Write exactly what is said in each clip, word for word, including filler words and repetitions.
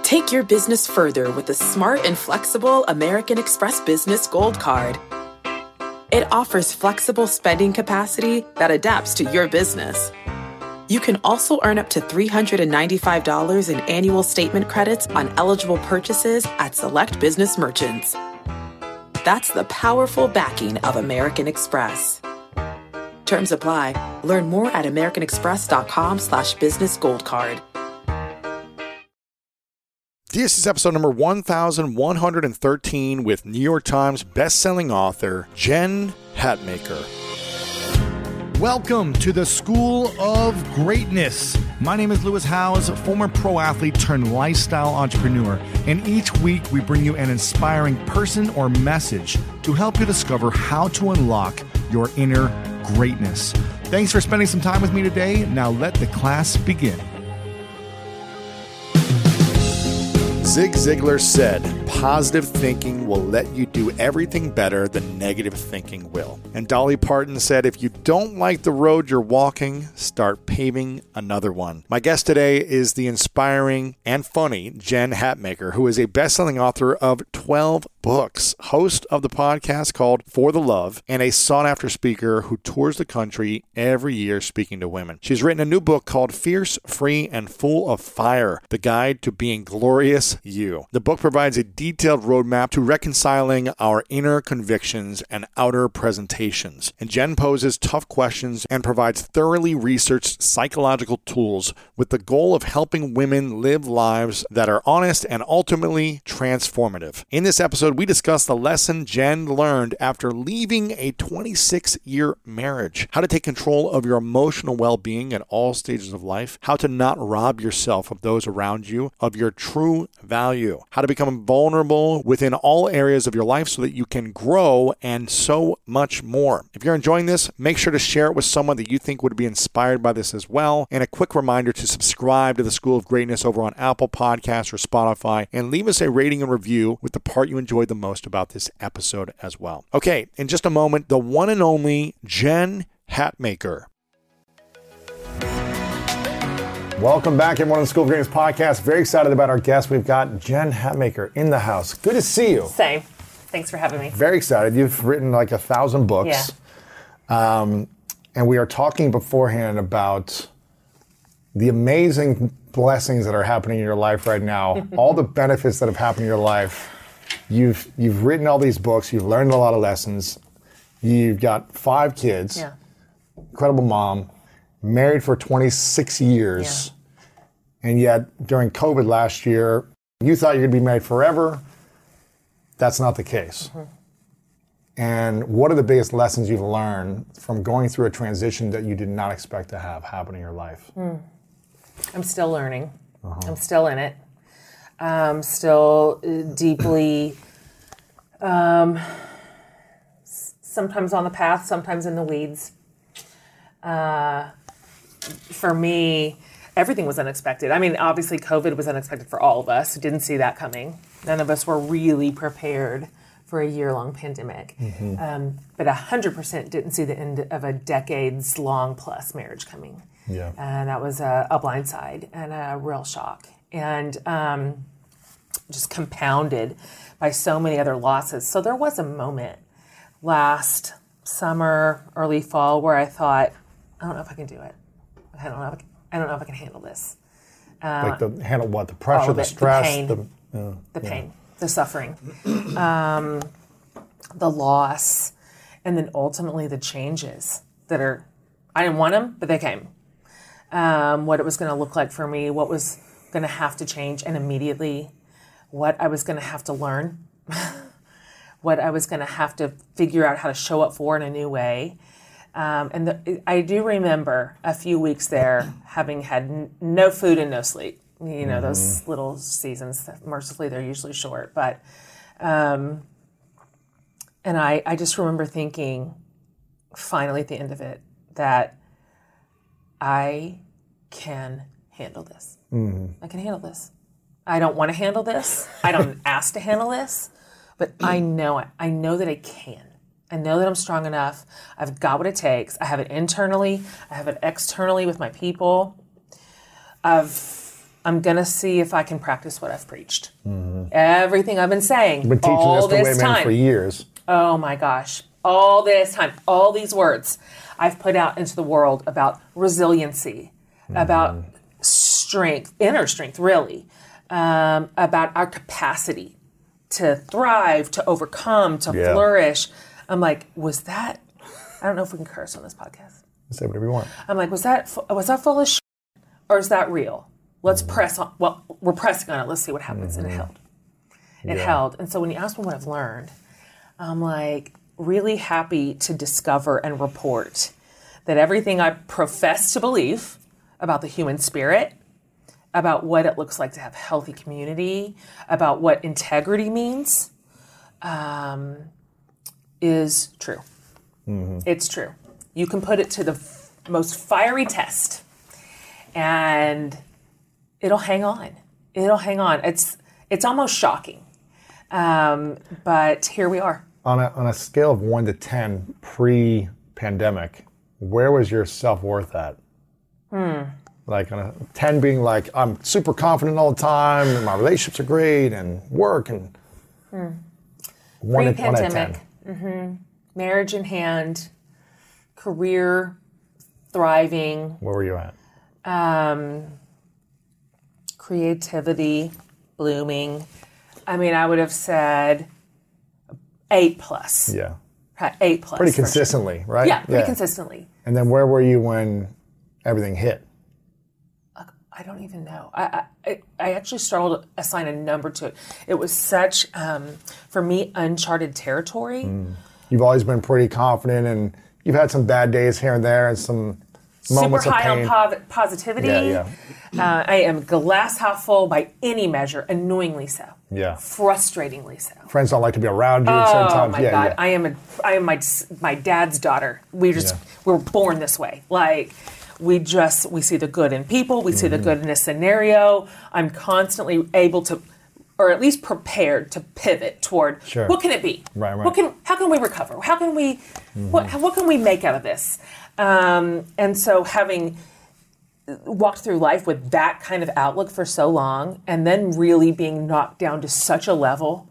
Take your business further with the smart and flexible American Express Business Gold Card. It offers flexible spending capacity that adapts to your business. You can also earn up to three hundred ninety-five dollars in annual statement credits on eligible purchases at select business merchants. That's the powerful backing of American Express. Terms apply. Learn more at americanexpress.com slash business gold card. This is episode number one thousand one hundred thirteen with New York Times bestselling author Jen Hatmaker. Welcome to the School of Greatness. My name is Lewis Howes, former pro athlete turned lifestyle entrepreneur, and each week we bring you an inspiring person or message to help you discover how to unlock your inner greatness. Thanks for spending some time with me today. Now let the class begin. Zig Ziglar said, positive thinking will let you do everything better than negative thinking will. And Dolly Parton said, if you don't like the road you're walking, start paving another one. My guest today is the inspiring and funny Jen Hatmaker, who is a best-selling author of twelve books, host of the podcast called For the Love, and a sought-after speaker who tours the country every year speaking to women. She's written a new book called Fierce, Free, and Full of Fire, The Guide to Being Glorious You. The book provides a detailed roadmap to reconciling our inner convictions and outer presentations. And Jen poses tough questions and provides thoroughly researched psychological tools with the goal of helping women live lives that are honest and ultimately transformative. In this episode, we discuss the lesson Jen learned after leaving a twenty-six-year marriage, how to take control of your emotional well-being at all stages of life, how to not rob yourself of those around you of your true value, how to become vulnerable within all areas of your life so that you can grow, and so much more. If you're enjoying this, make sure to share it with someone that you think would be inspired by this as well. And a quick reminder to subscribe to the School of Greatness over on Apple Podcasts or Spotify, and leave us a rating and review with the part you enjoyed the most about this episode as well. Okay, in just a moment, the one and only Jen Hatmaker. Welcome back, everyone, to the School of Greatness podcast. Very excited about our guest. We've got Jen Hatmaker in the house. Good to see you. Same. Thanks for having me. Very excited. You've written like a thousand books. Yeah. Um, and we are talking beforehand about the amazing blessings that are happening in your life right now, all the benefits that have happened in your life. You've you've written all these books. You've learned a lot of lessons. You've got five kids. Yeah. Incredible mom. Married for twenty-six years. Yeah. And yet, during COVID last year, you thought you'd be married forever. That's not the case. Mm-hmm. And what are the biggest lessons you've learned from going through a transition that you did not expect to have happen in your life? Mm. I'm still learning. Uh-huh. I'm still in it. Um, still deeply, um, s- sometimes on the path, sometimes in the weeds. Uh, for me, everything was unexpected. I mean, obviously COVID was unexpected for all of us. Didn't see that coming. None of us were really prepared for a year-long pandemic. Mm-hmm. Um, but one hundred percent didn't see the end of a decades-long plus marriage coming. Yeah. And that was a, a blindside and a real shock. And um, just compounded by so many other losses. So there was a moment last summer, early fall, where I thought, I don't know if I can do it. I don't know if I can, I don't know if I can handle this. Uh, like the handle what? The pressure, oh, the, the stress, the pain, the, uh, the, yeah. pain the suffering, um, the loss, and then ultimately the changes that are, I didn't want them, but they came. Um, what it was going to look like for me, what was going to have to change, and immediately what I was going to have to learn, what I was going to have to figure out how to show up for in a new way. Um, and the, I do remember a few weeks there having had n- no food and no sleep. You know, mm-hmm. those little seasons, mercifully, they're usually short. But, um, and I, I just remember thinking, finally at the end of it, that I can handle this. Mm-hmm. I can handle this. I don't want to handle this. I don't ask to handle this, but I know it. I know that I can. I know that I'm strong enough. I've got what it takes. I have it internally. I have it externally with my people. I've I'm going to see if I can practice what I've preached. Mm-hmm. Everything I've been saying You've been teaching all this, this the way, time. for years. Oh my gosh. All this time, all these words I've put out into the world about resiliency, mm-hmm. about strength, inner strength, really, um, about our capacity to thrive, to overcome, to yeah. flourish. I'm like, was that, I don't know if we can curse on this podcast. Say whatever you want. I'm like, was that, was that full of shit or is that real? Let's mm-hmm. press on, well, we're pressing on it. Let's see what happens. Mm-hmm. And it held. It yeah. held. And so when you ask me what I've learned, I'm like really happy to discover and report that everything I profess to believe about the human spirit, about what it looks like to have healthy community, about what integrity means, um, is true. Mm-hmm. It's true. You can put it to the f- most fiery test and it'll hang on. It'll hang on. It's it's almost shocking. Um, but here we are. On a, on a scale of one to ten pre-pandemic, where was your self-worth at? Hmm. Like on a ten being like, I'm super confident all the time, and my relationships are great, and work, and hmm. one, at, one at ten. Mm-hmm. Marriage in hand, career thriving. Where were you at? Um, creativity blooming. I mean, I would have said eight plus. Yeah. Eight plus. Pretty consistently, sure. right? Yeah, pretty yeah. consistently. And then where were you when everything hit? I don't even know. I, I I actually struggled to assign a number to it. It was such, um, for me, uncharted territory. Mm. You've always been pretty confident, and you've had some bad days here and there, and some moments Super high of pain. on po- positivity. Yeah, yeah. Uh, I am glass half full by any measure, annoyingly so. Yeah. Frustratingly so. Friends don't like to be around you oh, at certain times. Oh my yeah, God! Yeah. I am a I am my my dad's daughter. We just yeah. we were born this way. Like. We just, we see the good in people. We see mm-hmm. the good in a scenario. I'm constantly able to, or at least prepared to pivot toward sure. what can it be? Right, right. What can, how can we recover? How can we, mm-hmm. what, what can we make out of this? Um, and so having walked through life with that kind of outlook for so long, and then really being knocked down to such a level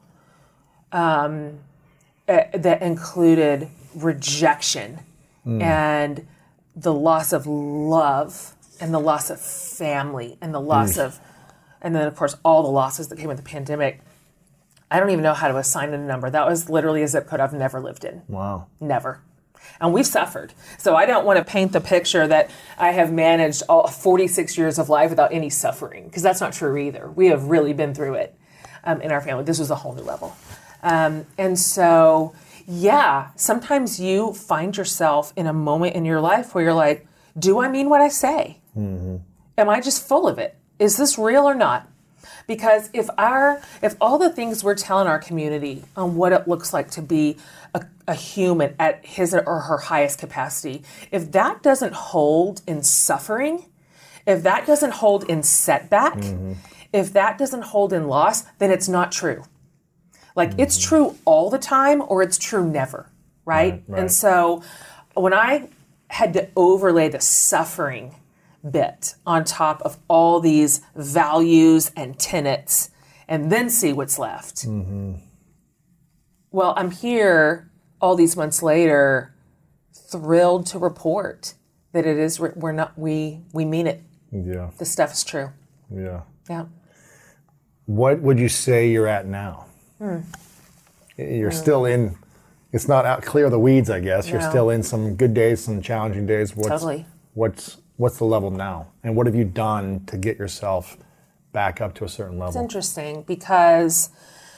um, uh, that included rejection mm. and the loss of love and the loss of family and the loss mm. of, and then of course all the losses that came with the pandemic. I don't even know how to assign a number. That was literally a zip code I've never lived in. Wow. Never. And we've suffered. So I don't want to paint the picture that I have managed all forty-six years of life without any suffering, because that's not true either. We have really been through it um, in our family. This was a whole new level. Um, and so... Yeah, sometimes you find yourself in a moment in your life where you're like, do I mean what I say? Mm-hmm. Am I just full of it? Is this real or not? Because if our, if all the things we're telling our community on what it looks like to be a, a human at his or her highest capacity, if that doesn't hold in suffering, if that doesn't hold in setback, mm-hmm. if that doesn't hold in loss, then it's not true. Like, mm-hmm. it's true all the time or it's true never, right? Right, right? And so when I had to overlay the suffering bit on top of all these values and tenets and then see what's left, mm-hmm. well, I'm here all these months later, thrilled to report that it is, we're not, we, we mean it. Yeah. This stuff is true. Yeah. Yeah. What would you say you're at now? Hmm. You're hmm. still in, it's not out clear of the weeds, I guess. You're no. still in some good days, some challenging days. What's, totally. What's what's the level now? And what have you done to get yourself back up to a certain level? It's interesting because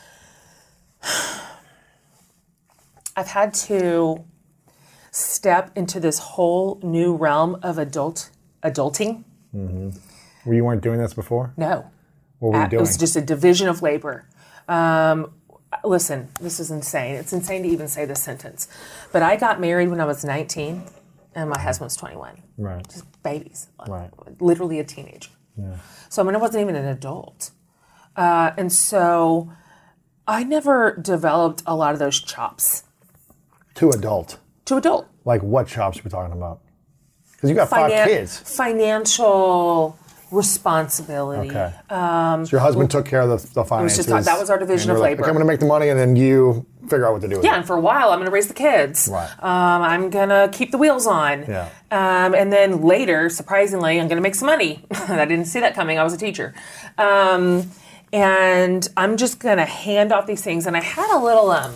I've had to step into this whole new realm of adult adulting. Mm-hmm. Well, you weren't doing this before? No. What were you uh, doing? It was just a division of labor. Um, listen, this is insane. It's insane to even say this sentence. But I got married when I was nineteen, and my husband was twenty-one. Right. Just babies. Right. Literally a teenager. Yeah. So, I mean, I wasn't even an adult. Uh, and so I never developed a lot of those chops. To adult? To adult. Like what chops are we talking about? Because you got Finan- five kids. Financial, responsibility. Okay. Um, so your husband took care of the, the finances. It was just, that was our division of like, labor. Okay, I'm going to make the money, and then you figure out what to do with yeah, it. and for a while, I'm going to raise the kids. Right. Um, I'm going to keep the wheels on. Yeah. Um, and then later, surprisingly, I'm going to make some money. I didn't see that coming. I was a teacher. Um, and I'm just going to hand off these things. And I had a little, um,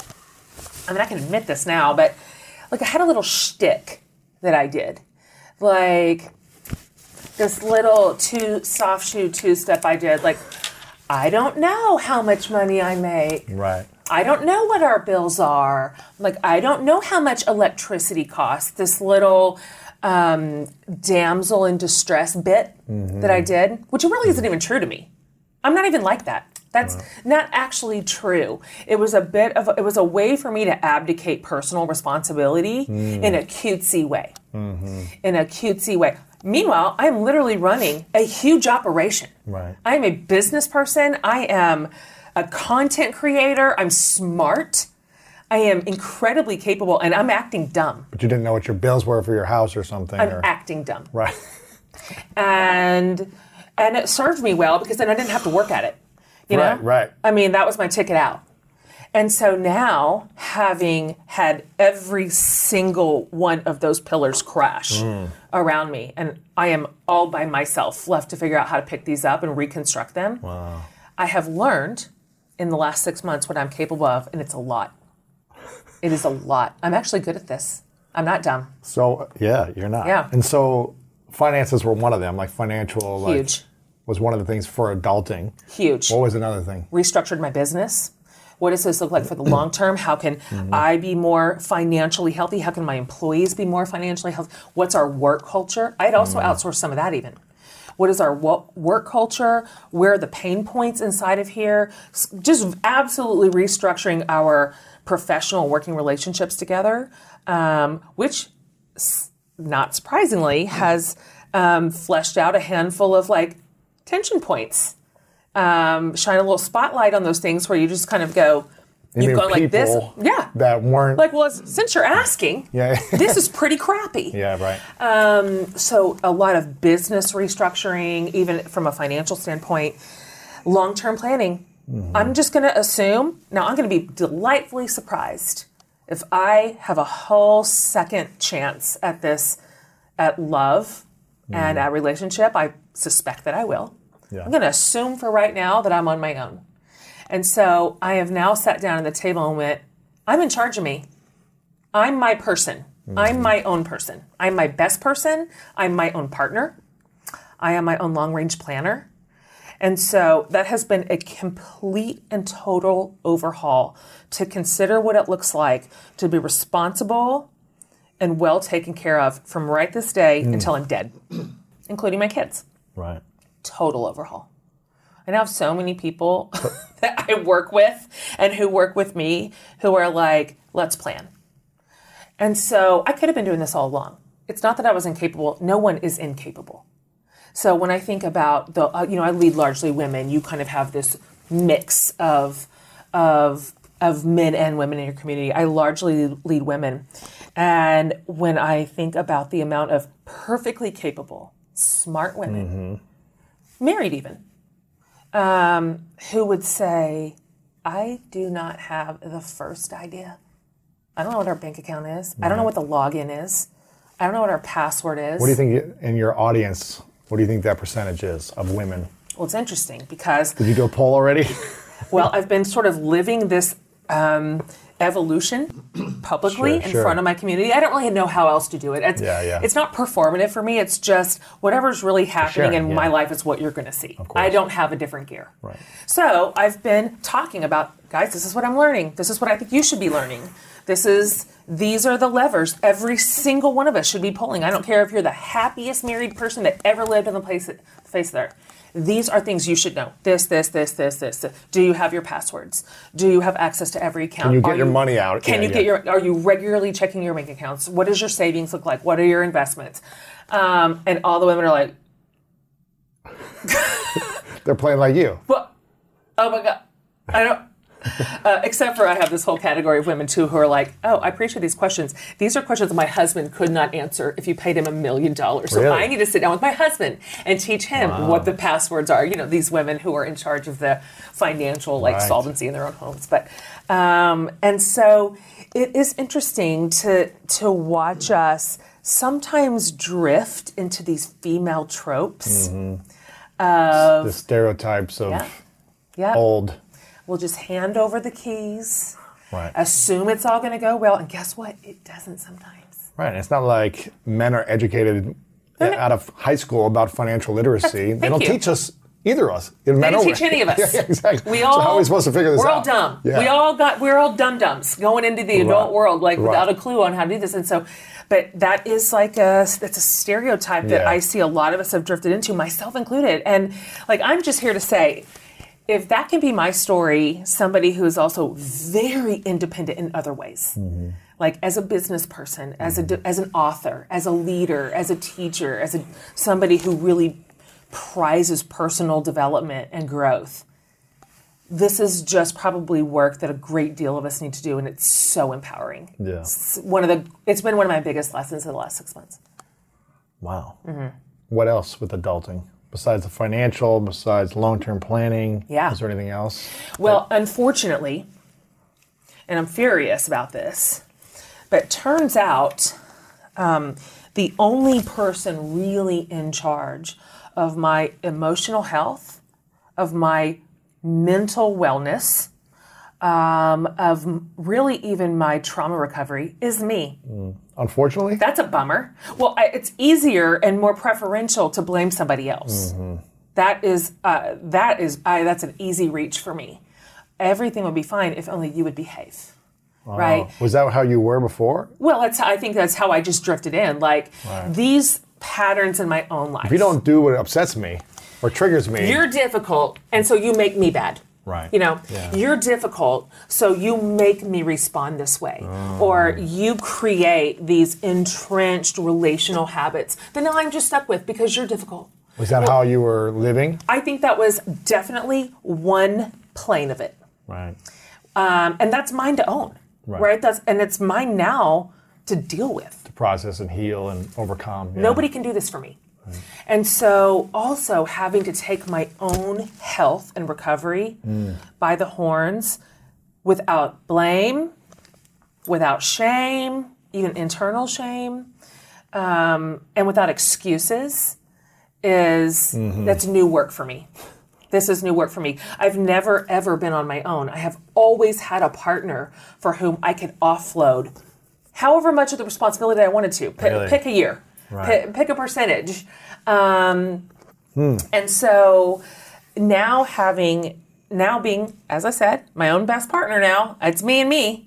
I mean, I can admit this now, but like I had a little shtick that I did. Like this little two soft shoe two-step I did. Like, I don't know how much money I make. Right. I don't know what our bills are. Like, I don't know how much electricity costs. This little um, damsel in distress bit mm-hmm. that I did, which really isn't even true to me. I'm not even like that. That's right. Not actually true. It was a bit of, it was a way for me to abdicate personal responsibility mm. in a cutesy way. Mm-hmm. In a cutesy way. Meanwhile, I'm literally running a huge operation. Right. I am a business person. I am a content creator. I'm smart. I am incredibly capable, and I'm acting dumb. But you didn't know what your bills were for your house or something. I'm or... acting dumb. Right. and and it served me well because then I didn't have to work at it. You know? Right, right. I mean, that was my ticket out. And so now, having had every single one of those pillars crash mm. around me, and I am all by myself left to figure out how to pick these up and reconstruct them, wow. I have learned in the last six months what I'm capable of, and it's a lot. It is a lot. I'm actually good at this. I'm not dumb. So, yeah, you're not. Yeah. And so finances were one of them, like financial. Huge. Like, was one of the things for adulting. Huge. What was another thing? Restructured my business. What does this look like for the long term? How can mm-hmm. I be more financially healthy? How can my employees be more financially healthy? What's our work culture? I'd also mm. outsource some of that even. What is our work culture? Where are the pain points inside of here? Just absolutely restructuring our professional working relationships together, um, which, not surprisingly, has um, fleshed out a handful of like tension points. Um, shine a little spotlight on those things where you just kind of go, and you've gone like this. Yeah. That weren't. Like, well, since you're asking, yeah. this is pretty crappy. Yeah, right. Um, so a lot of business restructuring, even from a financial standpoint, long-term planning. Mm-hmm. I'm just going to assume, now I'm going to be delightfully surprised if I have a whole second chance at this, at love mm-hmm. and at relationship. I suspect that I will. Yeah. I'm going to assume for right now that I'm on my own. And so I have now sat down at the table and went, I'm in charge of me. I'm my person. Mm-hmm. I'm my own person. I'm my best person. I'm my own partner. I am my own long-range planner. And so that has been a complete and total overhaul to consider what it looks like to be responsible and well taken care of from right this day mm. until I'm dead, including my kids. Right. Total overhaul. I now have so many people that I work with and who work with me who are like, let's plan. And so I could have been doing this all along. It's not that I was incapable. No one is incapable. So when I think about the, uh, you know, I lead largely women. You kind of have this mix of, of, of men and women in your community. I largely lead women. And when I think about the amount of perfectly capable, smart women, mm-hmm. married even, um, who would say, I do not have the first idea. I don't know what our bank account is. Right. I don't know what the login is. I don't know what our password is. What do you think in your audience, what do you think that percentage is of women? Well, it's interesting because... Did you do a poll already? Well, I've been sort of living this um, evolution publicly sure, in sure. front of my community. I don't really know how else to do it. It's, yeah, yeah. it's not performative for me. It's just whatever's really happening Sharing, in yeah. my life is what you're going to see. I don't have a different gear. Right. So I've been talking about, guys, this is what I'm learning. This is what I think you should be learning. This is, these are the levers every single one of us should be pulling. I don't care if you're the happiest married person that ever lived on the place, face there. These are things you should know. This, this, this, this, this, this. Do you have your passwords? Do you have access to every account? Can you get are your you, money out? Can yeah, you yeah. get your, are you regularly checking your bank accounts? What does your savings look like? What are your investments? Um, and all the women are like. They're playing like you. Well, oh my God. I don't. uh, except for I have this whole category of women too who are like, oh, I appreciate these questions. These are questions my husband could not answer if you paid him a million dollars. So Really? I need to sit down with my husband and teach him Wow. what the passwords are. You know, these women who are in charge of the financial like Right. solvency in their own homes. But um, and so it is interesting to to watch us sometimes drift into these female tropes. Mm-hmm. Of, The stereotypes of yeah, yeah. old. We'll just hand over the keys, Right. assume it's all going to go well, and guess what? It doesn't sometimes. Right. It's not like men are educated out of high school about financial literacy. They Thank don't you. teach us, either of us. They They didn't teach any of us. yeah, yeah, exactly. We all, so how are we supposed to figure this we're out? all dumb. Yeah. We all got, we're all dum-dums going into the adult Right. world, like Right. without a clue on how to do this. And so, but that is like a, that's a stereotype that Yeah. I see a lot of us have drifted into, myself included. And like, I'm just here to say, if that can be my story, somebody who is also very independent in other ways, Mm-hmm. like as a business person, as a as an author, as a leader, as a teacher, as a somebody who really prizes personal development and growth, this is just probably work that a great deal of us need to do, and it's so empowering. Yeah. It's one of the. It's been one of my biggest lessons in the last six months. Wow. Mm-hmm. What else with adulting? Besides the financial, besides long-term planning? Yeah. Is there anything else? Well, unfortunately, and I'm furious about this, but turns out um, the only person really in charge of my emotional health, of my mental wellness, um, of m- really even my trauma recovery is me. Unfortunately? That's a bummer. Well, I, it's easier and more preferential to blame somebody else. That is, uh, that is, I, that's an easy reach for me. Everything would be fine if only you would behave, right? Was that how you were before? Well, that's, I think that's how I just drifted in. Like these patterns in my own life. If you don't do what upsets me or triggers me. You're difficult, and so you make me bad. Right. You know, Yeah. you're difficult, so you make me respond this way. Or you create these entrenched relational habits that now I'm just stuck with because you're difficult. Was that how you were living? I think that was definitely one plane of it. Right. Um, and that's mine to own. Right. Right. That's and it's mine now to deal with. To process and heal and overcome. Yeah. Nobody can do this for me. And so also having to take my own health and recovery by the horns without blame, without shame, even internal shame, um, and without excuses is, that's new work for me. This is new work for me. I've never, ever been on my own. I have always had a partner for whom I could offload however much of the responsibility I wanted to. P- Really? Pick a year. Right. P- pick a percentage. Um, And so now having, now being, as I said, my own best partner now, it's me and me,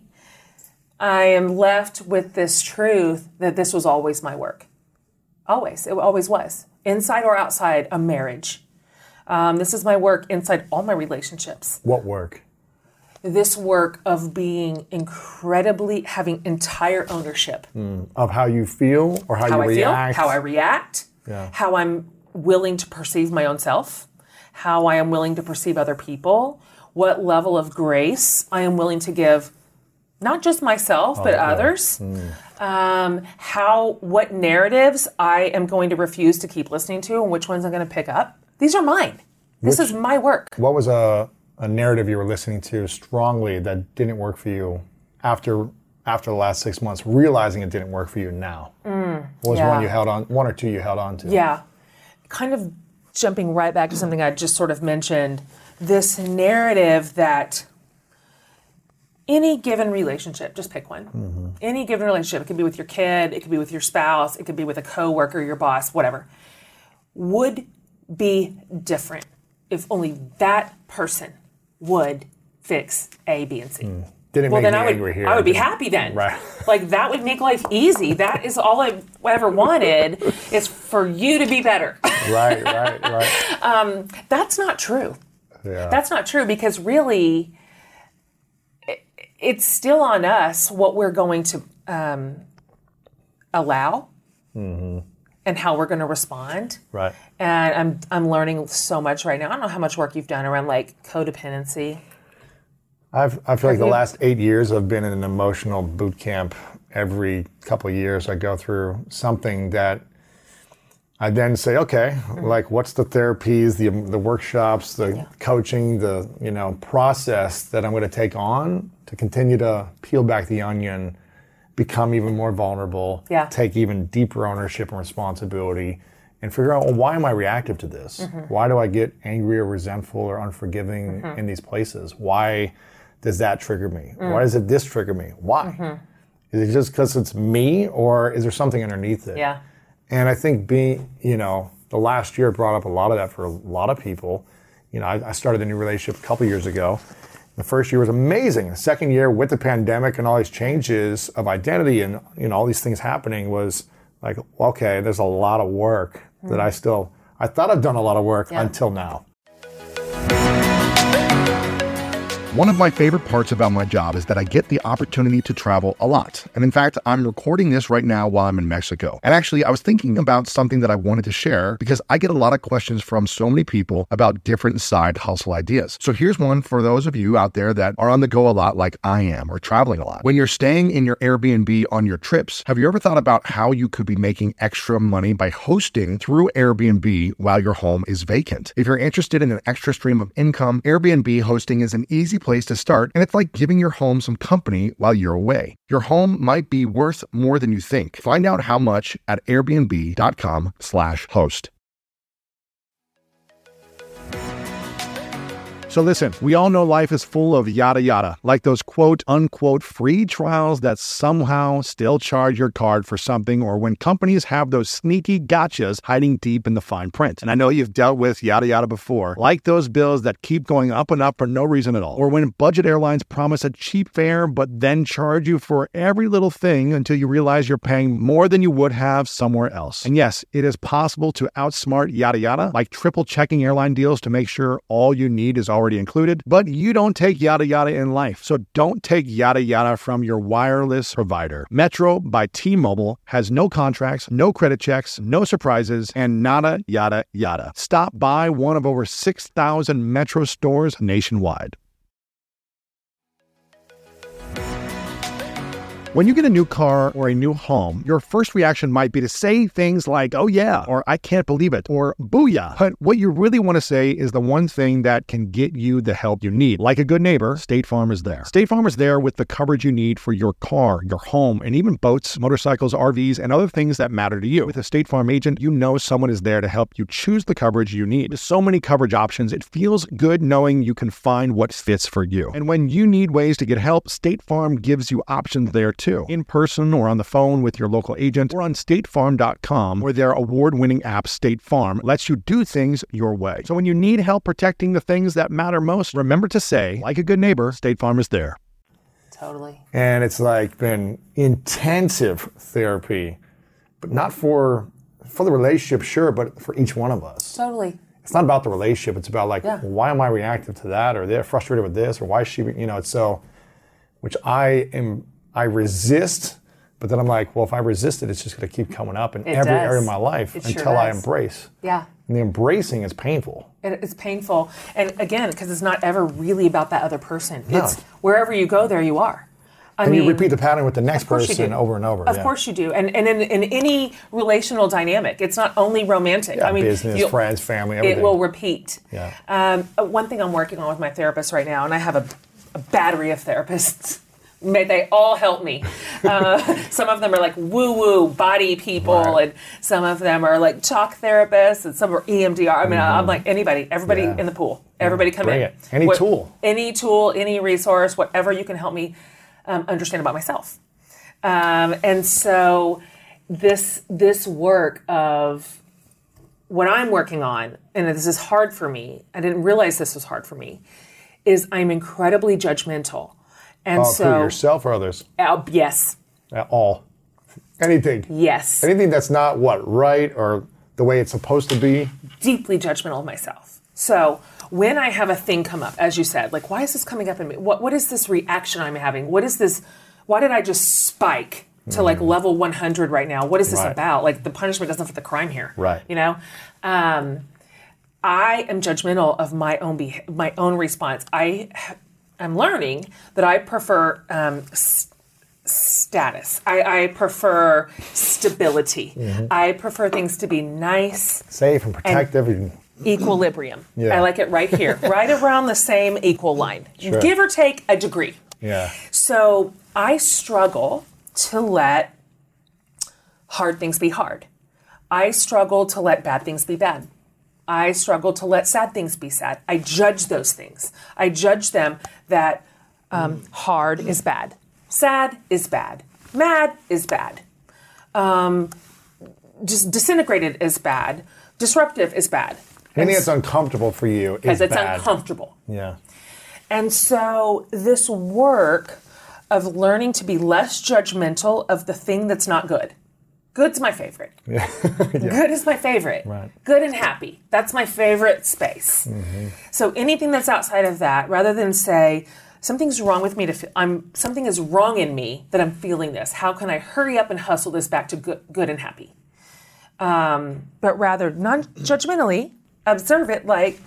I am left with this truth that this was always my work. Always. It always was. Inside or outside a marriage. Um, this is my work inside all my relationships. What work? This work of being incredibly, having entire ownership. Of how you feel or how, How you I feel, react? how I react, Yeah. how I'm willing to perceive my own self, how I am willing to perceive other people, what level of grace I am willing to give, not just myself, but others. Um, how, what narratives I am going to refuse to keep listening to and which ones I'm going to pick up. These are mine. This is my work. What was a, a narrative you were listening to strongly that didn't work for you after after the last six months, realizing it didn't work for you now? What was yeah. one you held on, one or two you held on to? Yeah. Kind of jumping right back to something I just sort of mentioned, this narrative that any given relationship, just pick one. Mm-hmm. Any given relationship, it could be with your kid, it could be with your spouse, it could be with a coworker, your boss, whatever, would be different if only that person would fix A, B, and C. Didn't Well, make then me I would, angry here. I would be Didn't- happy then. Right. Like, that would make life easy. That is all I ever wanted, is for you to be better. Right, right, right. That's not true. Yeah. That's not true, because really, it, it's still on us what we're going to um, allow and how we're going to respond. right. And I'm I'm learning so much right now. I don't know how much work you've done around like codependency. I've, I feel like Have the you- last eight years I've been in an emotional boot camp. Every couple of years I go through something that I then say, okay, mm-hmm. like what's the therapies, the the workshops, the yeah. coaching, the you know process that I'm going to take on to continue to peel back the onion, become even more vulnerable, yeah. take even deeper ownership and responsibility, and figure out, well, why am I reactive to this? Mm-hmm. Why do I get angry or resentful or unforgiving mm-hmm. in these places? Why does that trigger me? Mm. Why does it this trigger me? Why? Mm-hmm. Is it just because it's me, or is there something underneath it? Yeah. And I think being, you know, the last year brought up a lot of that for a lot of people. You know, I, I started a new relationship a couple years ago. The first year was amazing. The second year with the pandemic and all these changes of identity and, you know, all these things happening was like, okay, there's a lot of work mm. that I still, I thought I'd done a lot of work yeah. until now. One of my favorite parts about my job is that I get the opportunity to travel a lot. And in fact, I'm recording this right now while I'm in Mexico. And actually, I was thinking about something that I wanted to share because I get a lot of questions from so many people about different side hustle ideas. So here's one for those of you out there that are on the go a lot like I am or traveling a lot. When you're staying in your Airbnb on your trips, have you ever thought about how you could be making extra money by hosting through Airbnb while your home is vacant? If you're interested in an extra stream of income, Airbnb hosting is an easy place to start, and it's like giving your home some company while you're away. Your home might be worth more than you think. Find out how much at airbnb.com slash host. So listen, we all know life is full of yada yada, like those quote unquote free trials that somehow still charge your card for something, or when companies have those sneaky gotchas hiding deep in the fine print. And I know you've dealt with yada yada before, like those bills that keep going up and up for no reason at all, or when budget airlines promise a cheap fare but then charge you for every little thing until you realize you're paying more than you would have somewhere else. And yes, it is possible to outsmart yada yada, like triple checking airline deals to make sure all you need is already included, but you don't take yada yada in life. So don't take yada yada from your wireless provider. Metro by T-Mobile has no contracts, no credit checks, no surprises, and nada yada yada. Stop by one of over six thousand Metro stores nationwide. When you get a new car or a new home, your first reaction might be to say things like, oh yeah, or I can't believe it, or booyah. But what you really want to say is the one thing that can get you the help you need. Like a good neighbor, State Farm is there. State Farm is there with the coverage you need for your car, your home, and even boats, motorcycles, R Vs, and other things that matter to you. With a State Farm agent, you know someone is there to help you choose the coverage you need. With so many coverage options, it feels good knowing you can find what fits for you. And when you need ways to get help, State Farm gives you options there too. Too. In person or on the phone with your local agent or on state farm dot com, where their award-winning app State Farm lets you do things your way. So when you need help protecting the things that matter most, remember to say, like a good neighbor, State Farm is there. Totally. And it's like been intensive therapy, but not for for the relationship, sure, but for each one of us. Totally. It's not about the relationship. It's about like, yeah. why am I reactive to that, or they're frustrated with this, or why is she, you know, it's so, which I am, I resist, but then I'm like, well, if I resist it, it's just going to keep coming up in it every does. area of my life it until sure I does. embrace. Yeah. And the embracing is painful. It, it's painful. And again, because it's not ever really about that other person. No. It's wherever you go, there you are. I and mean, you repeat the pattern with the next of course person you do. over and over. Of yeah. course you do. And and in, in any relational dynamic, it's not only romantic. Yeah, I mean, business, friends, family, everything. It will repeat. Yeah. Um, one thing I'm working on with my therapist right now, and I have a, a battery of therapists. May they all help me. Uh, some of them are like woo-woo body people, right. and some of them are like talk therapists, and some are E M D R. I mean, mm-hmm. I'm like anybody, everybody yeah. in the pool. Everybody come Bring in. It. Any what, tool. Any tool, any resource, whatever you can help me um, understand about myself. Um, and so this this work of what I'm working on, and this is hard for me, I didn't realize this was hard for me, is I'm incredibly judgmental. And oh, so, who, yourself or others? Uh, yes. At all. Anything. Yes. Anything that's not, what, right or the way it's supposed to be? Deeply judgmental of myself. So when I have a thing come up, as you said, like, why is this coming up in me? What What is this reaction I'm having? What is this? Why did I just spike to like level one hundred right now? What is this right. about? Like, the punishment doesn't fit the crime here. Right. You know? Um, I am judgmental of my own be- my own response. I I'm learning that I prefer um, s- status. I, I prefer stability. Mm-hmm. I prefer things to be nice, safe, and protective. And equilibrium. Yeah. I like it right here, right around the same equal line, sure. give or take a degree. Yeah. So I struggle to let hard things be hard. I struggle to let bad things be bad. I struggle to let sad things be sad. I judge those things. I judge them that um, hard is bad. Sad is bad. Mad is bad. Um, just disintegrated is bad. Disruptive is bad. Anything that's uncomfortable for you is bad. Because it's uncomfortable. Yeah. And so this work of learning to be less judgmental of the thing that's not good. Good's my favorite. Yeah. yeah. Good is my favorite. Right. Good and happy. That's my favorite space. Mm-hmm. So anything that's outside of that, rather than say, something's wrong with me to feel, I'm something is wrong in me that I'm feeling this. How can I hurry up and hustle this back to good, good and happy? Um, but rather non-judgmentally observe it like,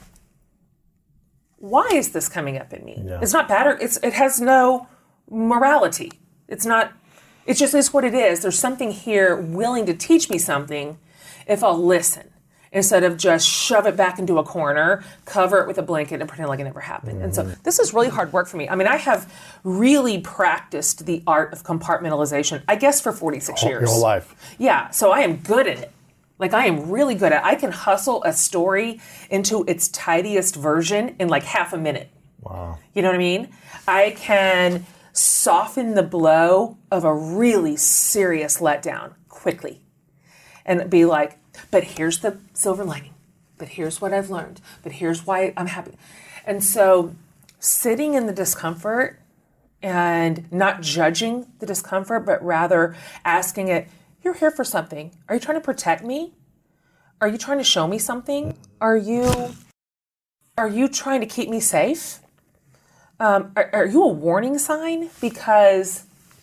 why is this coming up in me? Yeah. It's not bad or it's it has no morality. It's not. It just is what it is. There's something here willing to teach me something if I'll listen instead of just shove it back into a corner, cover it with a blanket, and pretend like it never happened. Mm-hmm. And so this is really hard work for me. I mean, I have really practiced the art of compartmentalization, I guess, for forty-six whole, years. Your whole life. Yeah, so I am good at it. Like, I am really good at it. I can hustle a story into its tidiest version in like half a minute. Wow. You know what I mean? I can soften the blow of a really serious letdown quickly and be like, but here's the silver lining, but here's what I've learned, but here's why I'm happy. And so sitting in the discomfort and not judging the discomfort, but rather asking it, you're here for something. Are you trying to protect me? Are you trying to show me something? Are you, are you trying to keep me safe? Um, are, are you a warning sign? Because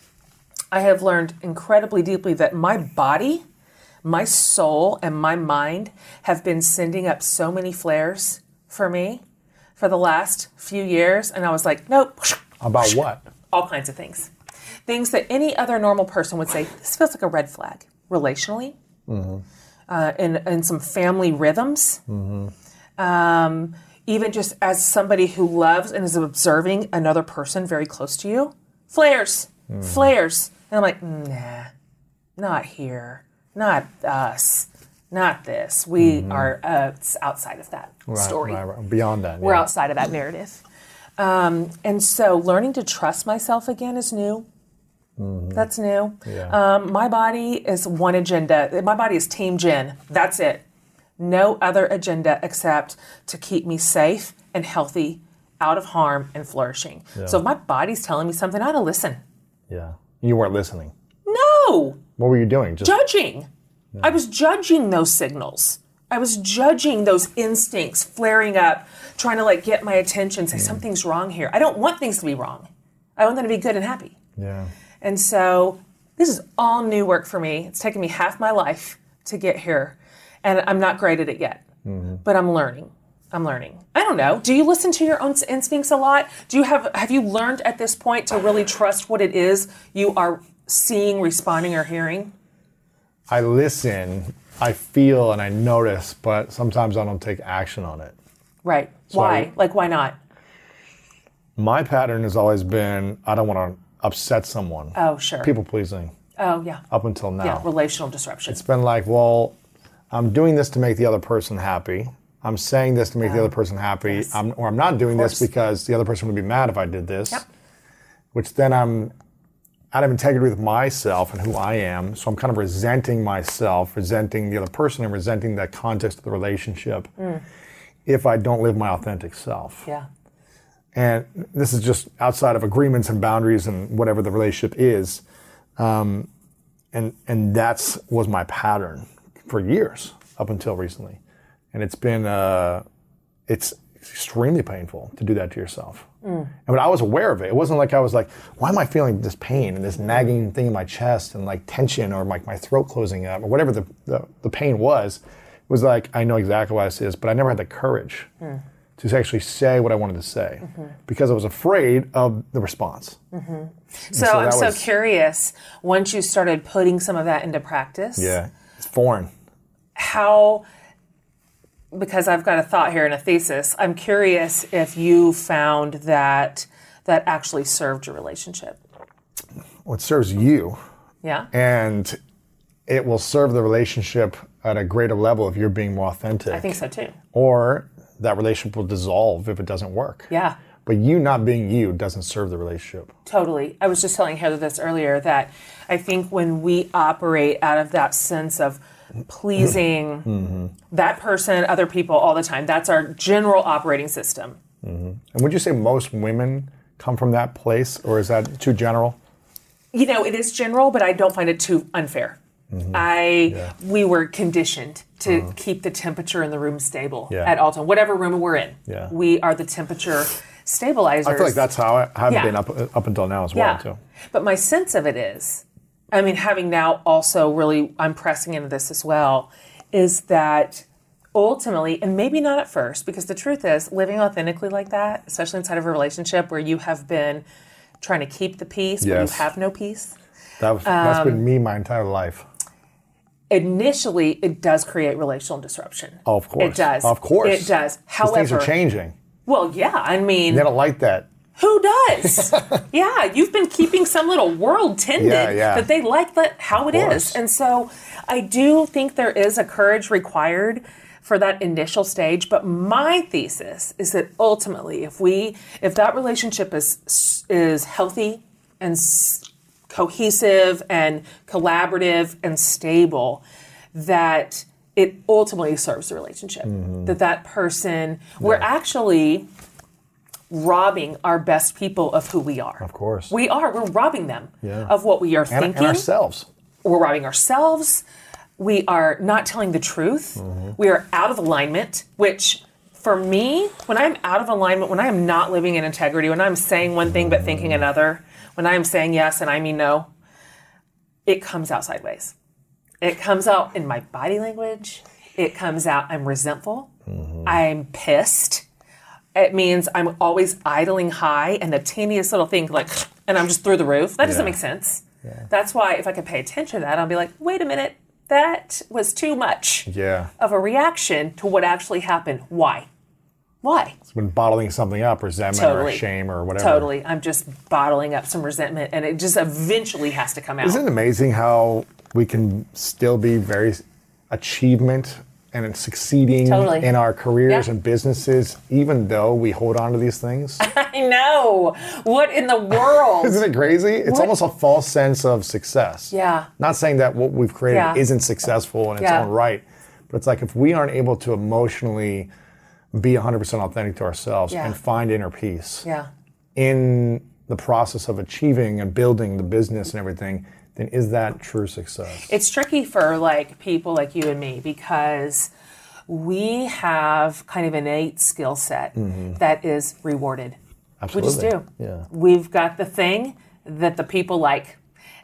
I have learned incredibly deeply that my body, my soul, and my mind have been sending up so many flares for me for the last few years. And I was like, nope. About what? All kinds of things. Things that any other normal person would say, this feels like a red flag. Relationally, mm-hmm. uh, in, in some family rhythms. Mm-hmm. Um, even just as somebody who loves and is observing another person very close to you. Flares. Mm. Flares. And I'm like, nah, not here. Not us. Not this. We mm-hmm. are uh, outside of that right, story. Right, right. Beyond that. We're yeah. outside of that narrative. Um, and so learning to trust myself again is new. Mm-hmm. That's new. Yeah. Um, my body is one agenda. My body is Team Jen. That's it. No other agenda except to keep me safe and healthy, out of harm, and flourishing. Yeah. So if my body's telling me something, I ought to listen. Yeah. You weren't listening. No. What were you doing? Just judging. Yeah. I was judging those signals. I was judging those instincts flaring up, trying to like get my attention, say mm. something's wrong here. I don't want things to be wrong. I want them to be good and happy. Yeah. And so this is all new work for me. It's taken me half my life to get here. And I'm not great at it yet, mm-hmm. but I'm learning. I'm learning. I don't know. Do you listen to your own instincts a lot? Do you have, have you learned at this point to really trust what it is you are seeing, responding, or hearing? I listen, I feel, and I notice, but sometimes I don't take action on it. Right. So why? I, like, why not? My pattern has always been, I don't want to upset someone. Oh, sure. People pleasing. Oh, yeah. Up until now. Yeah, relational disruption. It's been like, well, I'm doing this to make the other person happy. I'm saying this to make um, the other person happy. Yes. I'm, or I'm not doing this because the other person would be mad if I did this. Yep. Which then I'm out of integrity with myself and who I am. So I'm kind of resenting myself, resenting the other person, and resenting that context of the relationship mm. if I don't live my authentic self. Yeah. And this is just outside of agreements and boundaries and whatever the relationship is. Um, and and that's was my pattern for years up until recently. And it's been, uh, it's extremely painful to do that to yourself. Mm. And but I was aware of it. It wasn't like I was like, why am I feeling this pain and this nagging thing in my chest and like tension or like my throat closing up or whatever the, the, the pain was. It was like, I know exactly why this is, but I never had the courage mm. to actually say what I wanted to say mm-hmm. because I was afraid of the response. Mm-hmm. So, so I'm so was, curious, once you started putting some of that into practice. Yeah, it's foreign. How, because I've got a thought here and a thesis, I'm curious if you found that that actually served your relationship. Well, it serves you. Yeah. And it will serve the relationship at a greater level if you're being more authentic. I think so too. Or that relationship will dissolve if it doesn't work. Yeah. But you not being you doesn't serve the relationship. Totally. I was just telling Heather this earlier, that I think when we operate out of that sense of pleasing mm-hmm. that person, other people all the time, that's our general operating system. Mm-hmm. And would you say most women come from that place, or is that too general? You know, it is general, but I don't find it too unfair. Mm-hmm. I yeah. we were conditioned to uh-huh. keep the temperature in the room stable yeah. at all times, whatever room we're in. Yeah. We are the temperature stabilizers. I feel like that's how I have yeah. been up up until now as well, yeah. too. But my sense of it is, I mean, having now also really, I'm pressing into this as well, is that ultimately, and maybe not at first, because the truth is, living authentically like that, especially inside of a relationship where you have been trying to keep the peace, yes. but you have no peace. That was, that's um, been me my entire life. Initially, it does create relational disruption. Oh, of course. It does. Of course. It does. However, things are changing. Well, yeah, I mean... They don't like that. Who does? Yeah, you've been keeping some little world tended yeah, yeah. that they like that how it is. And so I do think there is a courage required for that initial stage. But my thesis is that ultimately, if we, if that relationship is is healthy and s- cohesive and collaborative and stable, that it ultimately serves the relationship. Mm-hmm. That that person, yeah. we're actually robbing our best people of who we are. Of course. We are. We're robbing them yeah. of what we are and, thinking. And ourselves. We're robbing ourselves. We are not telling the truth. Mm-hmm. We are out of alignment, which for me, when I'm out of alignment, when I am not living in integrity, when I'm saying one thing but thinking another, when I'm saying yes and I mean no, it comes out sideways. It comes out in my body language. It comes out, I'm resentful. Mm-hmm. I'm pissed. It means I'm always idling high and the teeniest little thing, like, and I'm just through the roof. That doesn't yeah. make sense. Yeah. That's why if I could pay attention to that, I'll be like, wait a minute, that was too much yeah. of a reaction to what actually happened. Why? Why? It's been bottling something up, resentment totally. or shame or whatever. Totally. I'm just bottling up some resentment and it just eventually has to come out. Isn't it amazing how we can still be very achievement and succeeding totally. in our careers yeah. and businesses, even though we hold on to these things? I know. What in the world? Isn't it crazy? It's what? almost a false sense of success. Yeah. Not saying that what we've created yeah. isn't successful in its yeah. own right, but it's like if we aren't able to emotionally be one hundred percent authentic to ourselves yeah. and find inner peace yeah. in the process of achieving and building the business and everything, then is that true success? It's tricky for like people like you and me because we have kind of innate skill set mm-hmm. that is rewarded. Absolutely. We just do. Yeah. We've got the thing that the people like,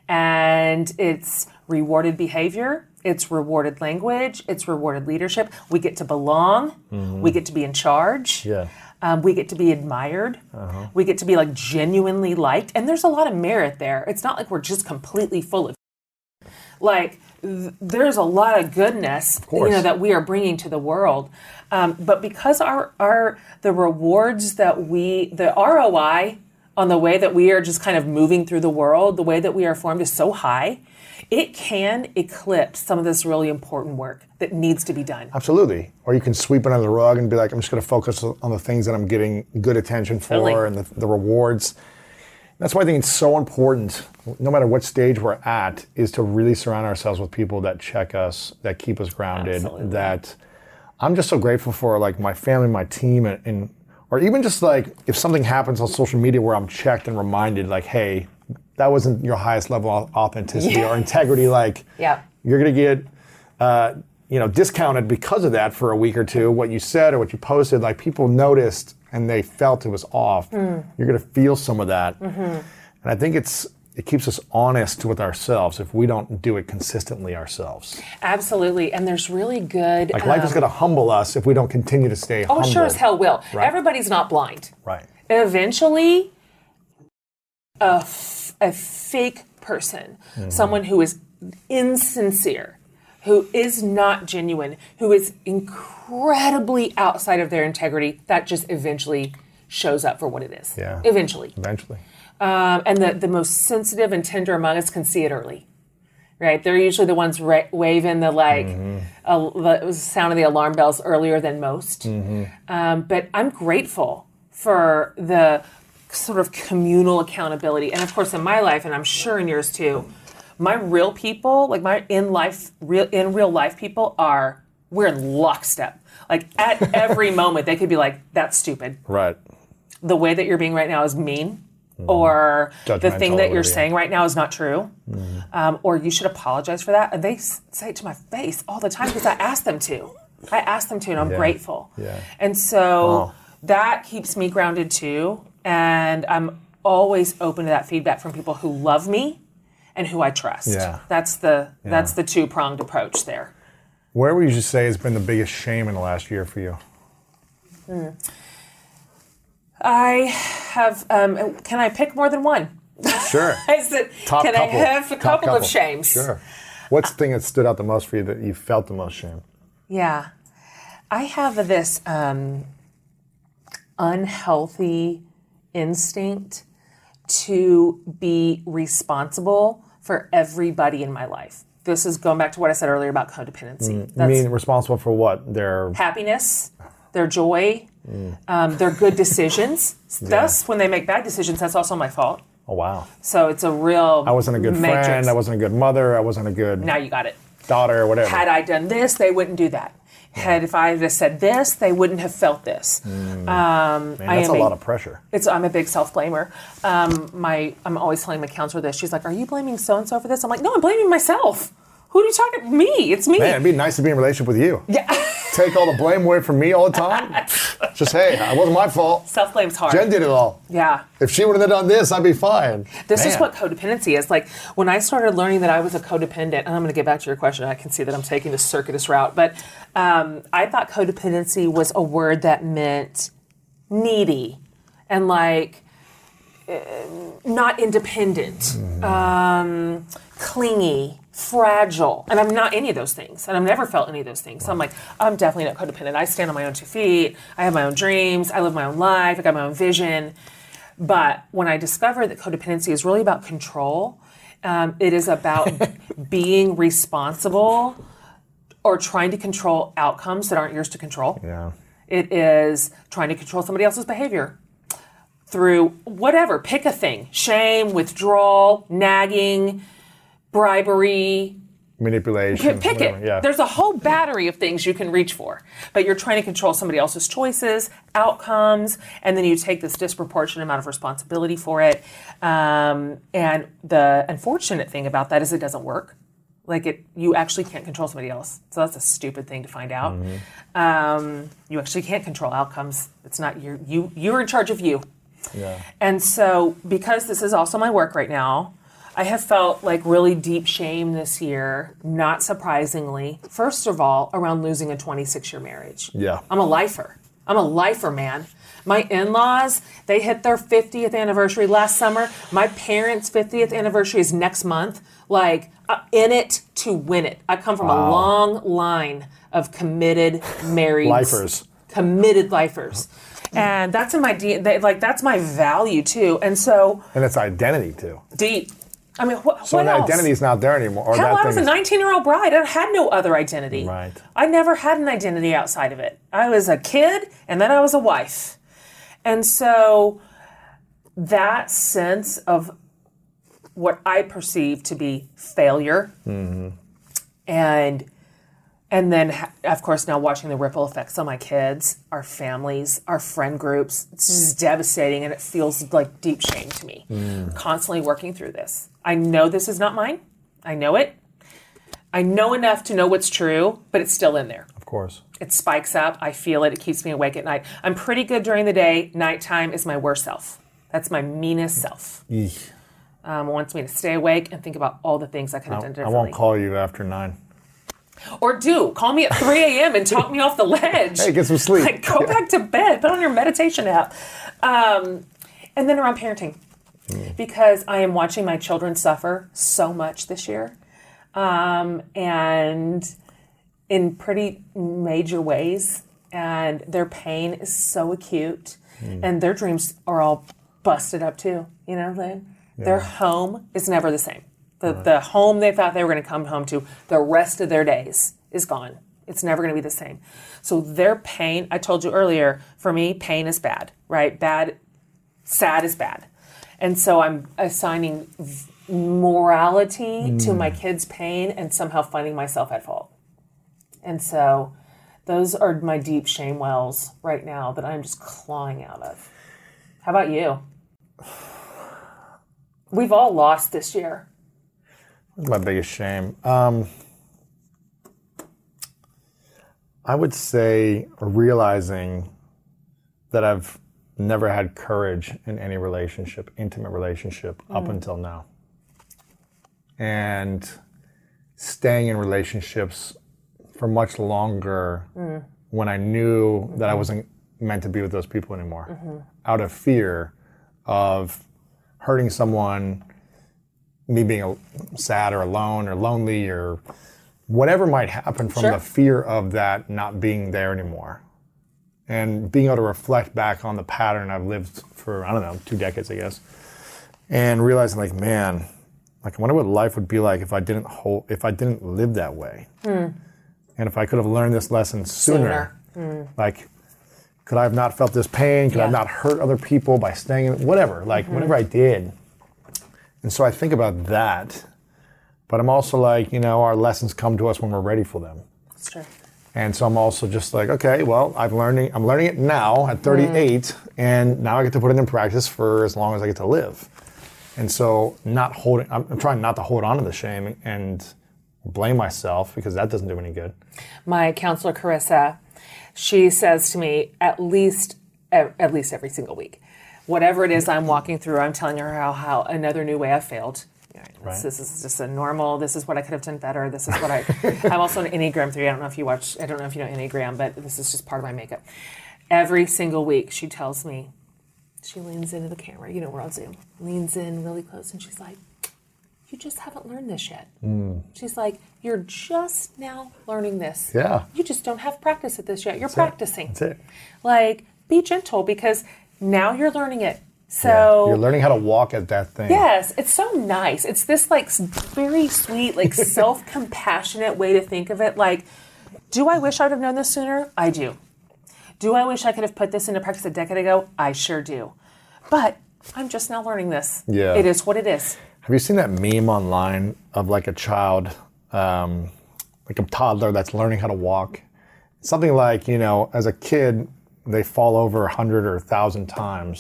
and it's rewarded behavior, it's rewarded language, it's rewarded leadership. We get to belong, mm-hmm. we get to be in charge. Yeah. Um, we get to be admired. Uh-huh. We get to be like genuinely liked. And there's a lot of merit there. It's not like we're just completely full of like th- there's a lot of goodness of course. you know, that we are bringing to the world. Um, but because our, our the rewards that we, the R O I on the way that we are just kind of moving through the world, the way that we are formed is so high, it can eclipse some of this really important work that needs to be done. Absolutely. Or you can sweep it under the rug and be like, I'm just going to focus on the things that I'm getting good attention for totally. and the, the rewards. That's why I think it's so important, no matter what stage we're at, is to really surround ourselves with people that check us, that keep us grounded, Absolutely. that I'm just so grateful for, like my family, my team, and, and or even just like if something happens on social media where I'm checked and reminded, like, hey, that wasn't your highest level of authenticity yeah. or integrity. Like, yeah. you're going to get, uh, you know, discounted because of that for a week or two. What you said or what you posted, like people noticed and they felt it was off. Mm. You're going to feel some of that. Mm-hmm. And I think it's it keeps us honest with ourselves if we don't do it consistently ourselves. Absolutely. And there's really good... Like life um, is going to humble us if we don't continue to stay Oh, humble. sure as hell will. Right. Everybody's not blind. Right. Eventually, a, f- a fake person, mm-hmm. someone who is insincere, who is not genuine, who is incredibly outside of their integrity, that just eventually shows up for what it is. Yeah. Eventually. Eventually. Um, and the, the most sensitive and tender among us can see it early. Right? They're usually the ones ra- waving the like mm-hmm. uh, the sound of the alarm bells earlier than most. Mm-hmm. Um, but I'm grateful for the sort of communal accountability. And of course in my life, and I'm sure in yours too, my real people, like my in life, real in real life people are, we're in lockstep. Like at every moment they could be like, that's stupid. Right. The way that you're being right now is mean. Mm-hmm. Or the thing that you're yeah. saying right now is not true. Mm-hmm. Um, or you should apologize for that. And they s- say it to my face all the time because I ask them to. I ask them to, and I'm yeah. grateful. Yeah. And so wow. that keeps me grounded too. And I'm always open to that feedback from people who love me and who I trust. Yeah. That's the yeah. that's the two-pronged approach there. Where would you say has been the biggest shame in the last year for you? Hmm. I have, um, can I pick more than one? Sure. I said, Top can couple. I have a Top couple, couple of shames? Sure. What's the thing that stood out the most for you that you felt the most shame? Yeah. I have this um, unhealthy instinct to be responsible for everybody in my life. This is going back to what I said earlier about codependency. Mm. You mean responsible for what? Their happiness, their joy, mm. um, their good decisions. Yeah. Thus, when they make bad decisions, that's also my fault. Oh, wow. So it's a real I wasn't a good matrix. friend. I wasn't a good mother. I wasn't a good Now you got it. daughter or whatever. Had I done this, they wouldn't do that. Had if I had said this, they wouldn't have felt this. Mm. Um, Man, I that's am a lot of pressure. It's I'm a big self-blamer. Um, my I'm always telling my counselor this. She's like, "Are you blaming so and so for this?" I'm like, "No, I'm blaming myself. Who are you talking? Me. It's me." Man, it'd be nice to be in a relationship with you. Yeah. Take all the blame away from me all the time. Just hey, it wasn't my fault. Self-blame's hard. Jen did it all. Yeah. If she would have done this, I'd be fine. This Man. is what codependency is. Like when I started learning that I was a codependent, and I'm going to get back to your question. I can see that I'm taking the circuitous route, but um, I thought codependency was a word that meant needy and like uh, not independent, mm-hmm. um, clingy, fragile. And I'm not any of those things. And I've never felt any of those things. So I'm like, I'm definitely not codependent. I stand on my own two feet. I have my own dreams. I live my own life. I got my own vision. But when I discovered that codependency is really about control, um, it is about being responsible or trying to control outcomes that aren't yours to control. Yeah. It is trying to control somebody else's behavior through whatever. Pick a thing. Shame, withdrawal, nagging, bribery, manipulation. Pick whatever. it. Yeah. There's a whole battery of things you can reach for, but you're trying to control somebody else's choices, outcomes, and then you take this disproportionate amount of responsibility for it. Um, and the unfortunate thing about that is it doesn't work. Like it, you actually can't control somebody else. So that's a stupid thing to find out. Mm-hmm. Um, you actually can't control outcomes. It's not your, you, you're in charge of you. Yeah. And so because this is also my work right now, I have felt like really deep shame this year, not surprisingly, first of all, around losing a twenty-six year marriage. Yeah. I'm a lifer. I'm a lifer, man. My in-laws, they hit their fiftieth anniversary last summer. My parents' fiftieth anniversary is next month. Like, uh, in it to win it. I come from Wow. a long line of committed, married. Lifers. Committed lifers. And that's in my, D- they, like, that's my value too. And so. And it's identity too. Deep. I mean, wh- so what that else? identity's not there anymore. Or Hell, that I was a thing is- nineteen-year-old bride. I had no other identity. Right. I never had an identity outside of it. I was a kid, and then I was a wife. And so that sense of what I perceive to be failure, mm-hmm. and and then, of course, now watching the ripple effects on my kids, our families, our friend groups, it's just devastating, and it feels like deep shame to me. Mm. Constantly working through this. I know this is not mine. I know it. I know enough to know what's true, but it's still in there. Of course. It spikes up. I feel it. It keeps me awake at night. I'm pretty good during the day. Nighttime is my worst self. That's my meanest self. Eesh. Um, wants me to stay awake and think about all the things I could have I, done I differently. won't call you after nine. Or do. Call me at three a.m. and talk me off the ledge. Hey, get some sleep. Like, go Yeah. back to bed. Put on your meditation app. Um, and then around parenting. Mm. Because I am watching my children suffer so much this year. Um, and in pretty major ways. And their pain is so acute. Mm. And their dreams are all busted up too. You know what I'm saying? Yeah. Their home is never the same. The, right. the home they thought they were going to come home to the rest of their days is gone. It's never going to be the same. So their pain, I told you earlier, for me, pain is bad, right? Bad, sad is bad. And so I'm assigning morality mm. to my kids' pain and somehow finding myself at fault. And so those are my deep shame wells right now that I'm just clawing out of. How about you? We've all lost this year. My biggest shame. Um, I would say realizing that I've never had courage in any relationship, intimate relationship, mm. up until now. And staying in relationships for much longer mm. when I knew mm-hmm. that I wasn't meant to be with those people anymore, mm-hmm. out of fear of hurting someone, me being sad or alone or lonely or whatever might happen from sure. the fear of that not being there anymore. And being able to reflect back on the pattern I've lived for, I don't know, two decades, I guess. And realizing like, man, like I wonder what life would be like if I didn't hold, if I didn't live that way. Mm. And if I could have learned this lesson sooner, sooner. Mm. like, could I have not felt this pain? Could yeah. I have not hurt other people by staying in, whatever, like mm-hmm. whatever I did. And so I think about that, but I'm also like, you know, our lessons come to us when we're ready for them. That's true. And so I'm also just like, okay, well, I'm learning, I'm learning it now at thirty-eight, mm. and now I get to put it in practice for as long as I get to live. And so not holding, I'm, I'm trying not to hold on to the shame and blame myself because that doesn't do any good. My counselor, Carissa, she says to me at least, at least every single week, whatever it is I'm walking through, I'm telling her how, how another new way I failed. Right. This, this is just a normal, this is what I could have done better. This is what I, I'm also an Enneagram three. I don't know if you watch, I don't know if you know Enneagram, but this is just part of my makeup. Every single week she tells me, she leans into the camera, you know, we're on Zoom, leans in really close and she's like, you just haven't learned this yet. Mm. She's like, you're just now learning this. Yeah. You just don't have practice at this yet. You're That's practicing. It. That's it. Like, be gentle because now you're learning it. So yeah, you're learning how to walk at that thing. Yes, it's so nice. It's this like very sweet, like self-compassionate way to think of it. Like, do I wish I would have known this sooner? I do. Do I wish I could have put this into practice a decade ago? I sure do. But I'm just now learning this. Yeah. It is what it is. Have you seen that meme online of like a child, um, like a toddler that's learning how to walk? Something like, you know, as a kid, they fall over a hundred or a thousand times.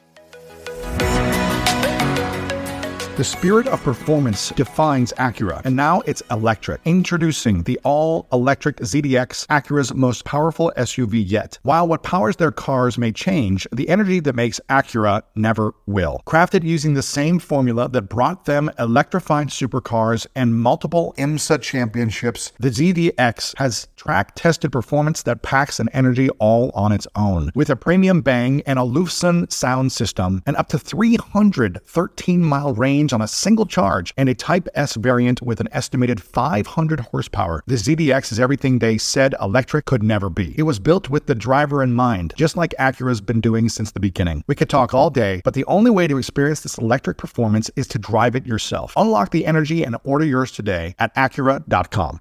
The spirit of performance defines Acura, and now it's electric. Introducing the all-electric Z D X, Acura's most powerful S U V yet. While what powers their cars may change, the energy that makes Acura never will. Crafted using the same formula that brought them electrified supercars and multiple IMSA championships, the Z D X has track-tested performance that packs an energy all on its own. With a premium Bang and a Lufsen sound system, and up to three hundred thirteen mile range on a single charge, and a Type S variant with an estimated five hundred horsepower, the Z D X is everything they said electric could never be. It was built with the driver in mind, just like Acura's been doing since the beginning. We could talk all day, but the only way to experience this electric performance is to drive it yourself. Unlock the energy and order yours today at Acura dot com.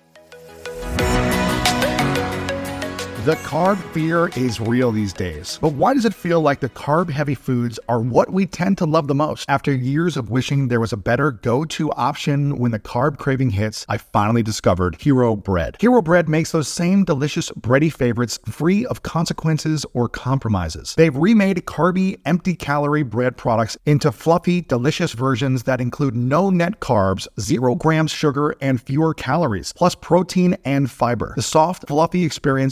The carb fear is real these days. But why does it feel like the carb-heavy foods are what we tend to love the most? After years of wishing there was a better go-to option when the carb craving hits, I finally discovered Hero Bread. Hero Bread makes those same delicious bready favorites free of consequences or compromises. They've remade carby, empty-calorie bread products into fluffy, delicious versions that include no net carbs, zero grams sugar, and fewer calories, plus protein and fiber. The soft, fluffy experience you love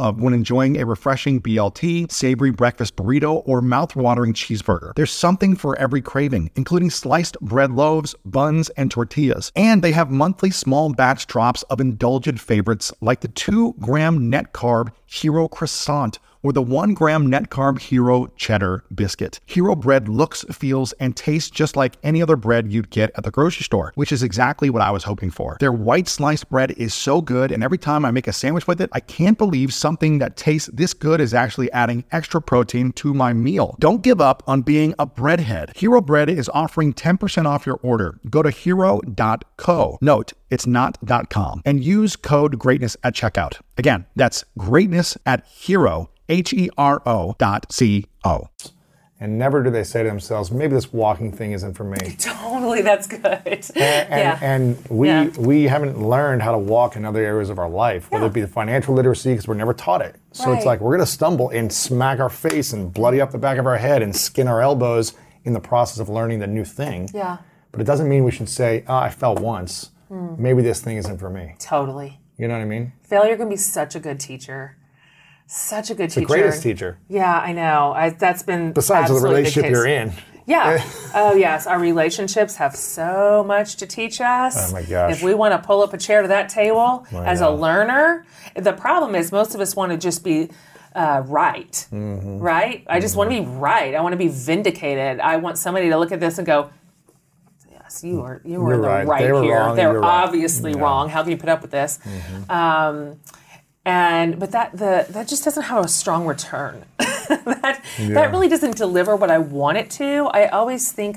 love when enjoying a refreshing B L T, savory breakfast burrito, or mouth-watering cheeseburger. There's something for every craving, including sliced bread loaves, buns, and tortillas. And they have monthly small batch drops of indulgent favorites like the two gram net carb Hero Croissant or the one gram net carb Hero Cheddar Biscuit. Hero bread looks, feels, and tastes just like any other bread you'd get at the grocery store, which is exactly what I was hoping for. Their white sliced bread is so good, and every time I make a sandwich with it, I can't believe something that tastes this good is actually adding extra protein to my meal. Don't give up on being a breadhead. Hero Bread is offering ten percent off your order. Go to hero dot co. Note, it's not .com. And use code GREATNESS at checkout. Again, that's greatness at hero, H E R O dot C O. And never do they say to themselves, maybe this walking thing isn't for me. Totally, that's good. And, and, yeah. and we yeah. we haven't learned how to walk in other areas of our life, whether yeah. it be the financial literacy, because we're never taught it. So right. it's like we're going to stumble and smack our face and bloody up the back of our head and skin our elbows in the process of learning the new thing. Yeah. But it doesn't mean we should say, oh, I fell once. Mm. Maybe this thing isn't for me. Totally. You know what I mean? Failure can be such a good teacher. Such a good it's teacher. The greatest teacher. Yeah, I know. I, that's been besides the relationship the you're in. Yeah. Oh, yes. Our relationships have so much to teach us. Oh, my gosh. If we want to pull up a chair to that table I as know. a learner, the problem is most of us want to just be uh, right. Mm-hmm. Right? I just mm-hmm. want to be right. I want to be vindicated. I want somebody to look at this and go, yes, you are you were You're in the right, right they were here. wrong, They're you're right. obviously Yeah. wrong. How can you put up with this? Mm-hmm. Um, and but that the that just doesn't have a strong return. that Yeah. that really doesn't deliver what I want it to. I always think,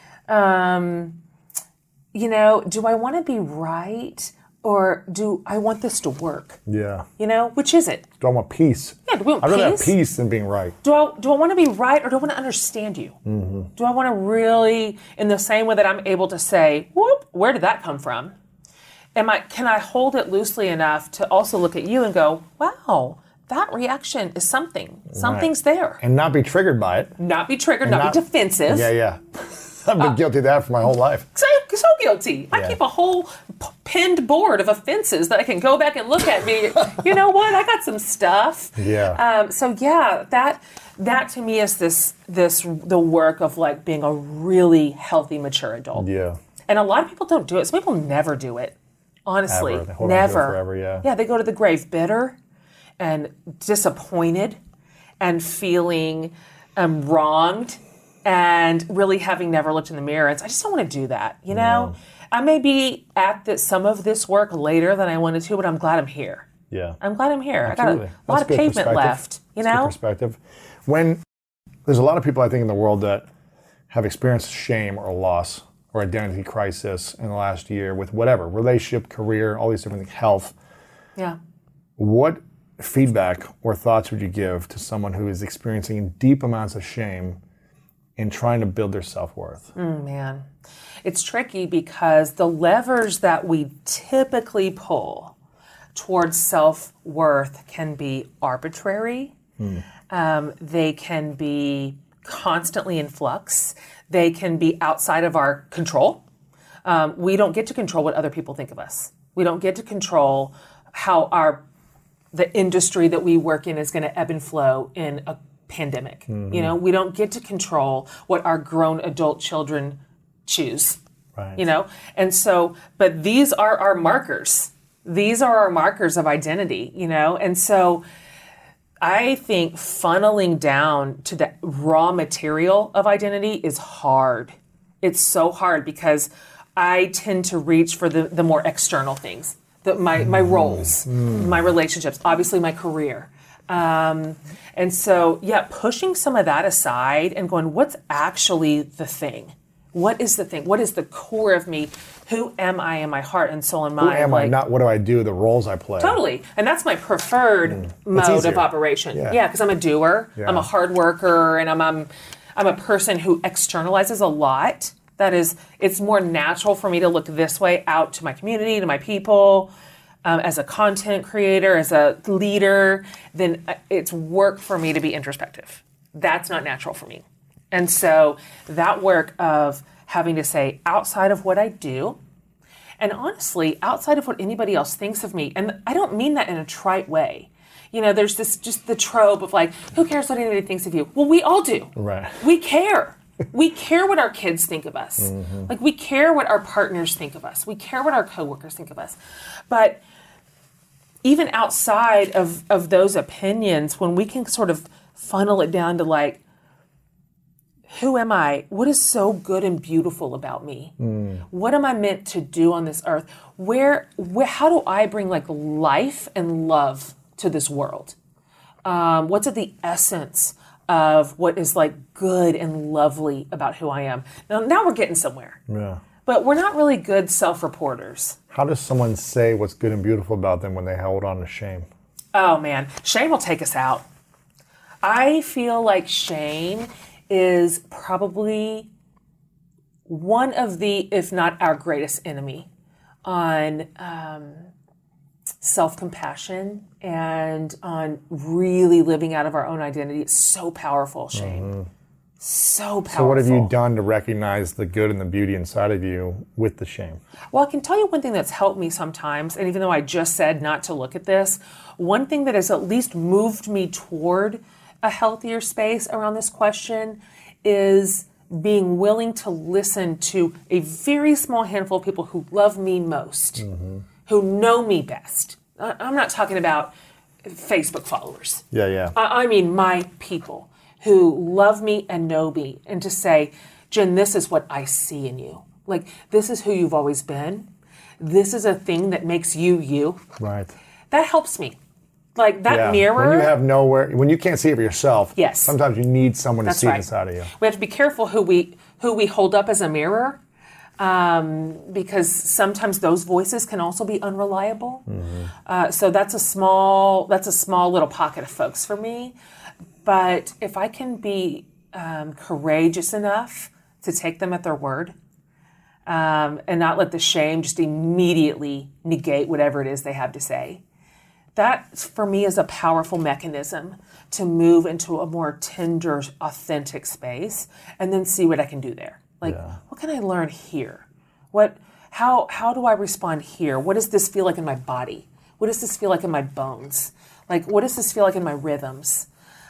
um, you know, do I want to be right or do I want this to work? Yeah. You know, which is it? Do I want peace? Yeah, do we want I'd rather have peace? peace than being right. Do I do I want to be right or do I want to understand you? Mm-hmm. Do I want to really, in the same way that I'm able to say, whoop, where did that come from? Am I, can I hold it loosely enough to also look at you and go, wow, that reaction is something. Something's Right. there. And not be triggered by it. Not be triggered, not, not- be defensive. Yeah, yeah. I've been guilty of that for my whole life. So, so guilty. I Yeah. keep a whole p- pinned board of offenses that I can go back and look at. Me, you know what? I got some stuff. Yeah. Um, so yeah, that that to me is this this the work of like being a really healthy, mature adult. Yeah. And a lot of people don't do it. Some people never do it. Honestly, Ever. They hold on to it never. forever, yeah. Yeah, they go to the grave bitter and disappointed and feeling um, wronged and really having never looked in the mirror. And so I just don't want to do that, you know? No. I may be at this, some of this work later than I wanted to, but I'm glad I'm here. Yeah. I'm glad I'm here. Absolutely. I got a lot That's of good pavement perspective. left, you That's good know? perspective. When there's a lot of people, I think, in the world that have experienced shame or loss or identity crisis in the last year with whatever, relationship, career, all these different things, health. Yeah. What feedback or thoughts would you give to someone who is experiencing deep amounts of shame in trying to build their self-worth? Mm, man. It's tricky because the levers that we typically pull towards self-worth can be arbitrary. Mm. Um, they can be constantly in flux. They can be outside of our control. Um, we don't get to control what other people think of us. We don't get to control how our the industry that we work in is going to ebb and flow in a pandemic. Mm-hmm. You know, we don't get to control what our grown adult children choose. Right. You know, and so, but these are our markers. These are our markers of identity, you know, and so I think funneling down to the raw material of identity is hard. It's so hard because I tend to reach for the, the more external things, the, my, my roles, mm. my relationships, obviously my career. Um, and so, yeah, pushing some of that aside and going, what's actually the thing? What is the thing? What is the core of me? Who am I in my heart and soul and mind? Who am like, I? Not what do I do, the roles I play. Totally. And that's my preferred Mm. mode easier. of operation. Yeah. Yeah, because I'm a doer. Yeah. I'm a hard worker, and I'm, I'm I'm a person who externalizes a lot. That is, it's more natural for me to look this way out to my community, to my people, um, as a content creator, as a leader. Then it's work for me to be introspective. That's not natural for me. And so that work of having to say outside of what I do, and honestly, outside of what anybody else thinks of me, and I don't mean that in a trite way. You know, there's this just the trope of like, who cares what anybody thinks of you? Well, we all do. Right. We care. We care what our kids think of us. Mm-hmm. Like we care what our partners think of us. We care what our coworkers think of us. But even outside of, of those opinions, when we can sort of funnel it down to like, who am I? What is so good and beautiful about me? Mm. What am I meant to do on this earth? Where, where, how do I bring like life and love to this world? Um, what's at the essence of what is like good and lovely about who I am? Now, now we're getting somewhere. Yeah. But we're not really good self-reporters. How does someone say what's good and beautiful about them when they hold on to shame? Oh man, shame will take us out. I feel like shame is probably one of the, if not our greatest enemy on um, self-compassion and on really living out of our own identity. It's so powerful, shame. Mm-hmm. So powerful. So what have you done to recognize the good and the beauty inside of you with the shame? Well, I can tell you one thing that's helped me sometimes, and even though I just said not to look at this, one thing that has at least moved me toward a healthier space around this question is being willing to listen to a very small handful of people who love me most, mm-hmm. who know me best. I'm not talking about Facebook followers. Yeah, yeah. I mean my people who love me and know me, and to say, Jen, this is what I see in you. Like, this is who you've always been. This is a thing that makes you you. Right. That helps me. Like that yeah. mirror. When you have nowhere, when you can't see it for yourself, yes. sometimes you need someone That's to see right. it inside of you. We have to be careful who we who we hold up as a mirror, um, because sometimes those voices can also be unreliable. Mm-hmm. Uh, so that's a small that's a small little pocket of folks for me. But if I can be um, courageous enough to take them at their word, um, and not let the shame just immediately negate whatever it is they have to say. That, for me, is a powerful mechanism to move into a more tender, authentic space and then see what I can do there. Like, yeah. what can I learn here? What, how, how do I respond here? What does this feel like in my body? What does this feel like in my bones? Like, what does this feel like in my rhythms?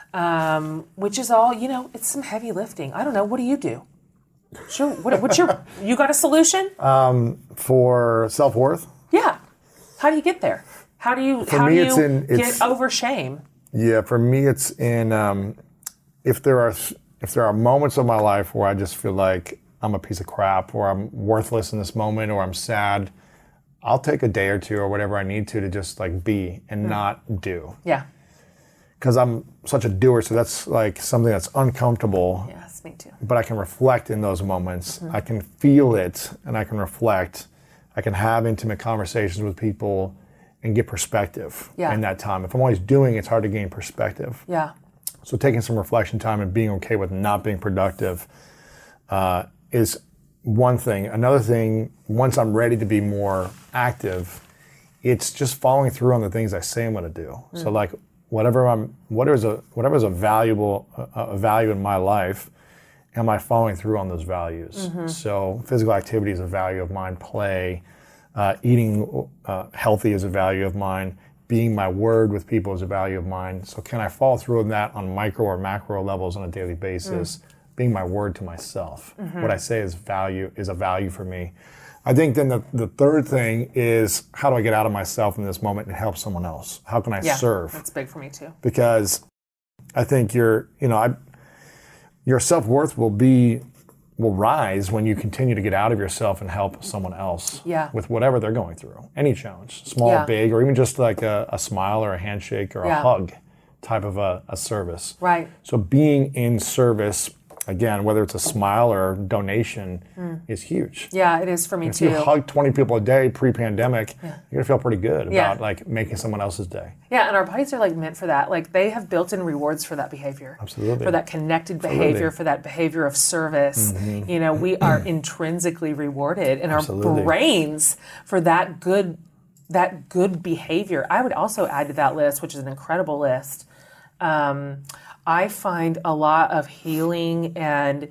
Um, which is all, you know, it's some heavy lifting. I don't know. What do you do? Sure. What, what's your, you got a solution? Um, for self-worth? Yeah. How do you get there? How do you for how me, do it's you in, it's, get over shame? Yeah, for me, it's in um, if there are if there are moments of my life where I just feel like I'm a piece of crap, or I'm worthless in this moment, or I'm sad, I'll take a day or two or whatever I need to to just like be and mm. not do. Yeah. Because I'm such a doer, so that's like something that's uncomfortable. Yes, me too. But I can reflect in those moments. Mm-hmm. I can feel it, and I can reflect. I can have intimate conversations with people and get perspective yeah. in that time. If I'm always doing, it's hard to gain perspective. Yeah. So taking some reflection time and being okay with not being productive uh, is one thing. Another thing, once I'm ready to be more active, it's just following through on the things I say I'm going to do. Mm. So like whatever I'm, whatever is a whatever is a valuable a, a value in my life, am I following through on those values? Mm-hmm. So physical activity is a value of mine. Play. Uh, eating uh, healthy is a value of mine. Being my word with people is a value of mine. So can I follow through on that on micro or macro levels on a daily basis? Mm. Being my word to myself. Mm-hmm. What I say is value is a value for me. I think then the, the third thing is, how do I get out of myself in this moment and help someone else? How can I yeah, serve? That's big for me too. Because I think your, you know, I, your self-worth will be will rise when you continue to get out of yourself and help someone else yeah. with whatever they're going through. Any challenge, small, yeah. big, or even just like a, a smile or a handshake or yeah. a hug type of a, a service. Right. So being in service, again, whether it's a smile or donation, mm. is huge. Yeah, it is for me if too. If you hug twenty people a day pre-pandemic, yeah. you're gonna feel pretty good about yeah. like making someone else's day. Yeah, and our bodies are like meant for that. Like they have built-in rewards for that behavior. Absolutely. For that connected Absolutely. behavior, for that behavior of service. Mm-hmm. You know, we are intrinsically rewarded in Absolutely. our brains for that good that good behavior. I would also add to that list, which is an incredible list. Um, I find a lot of healing and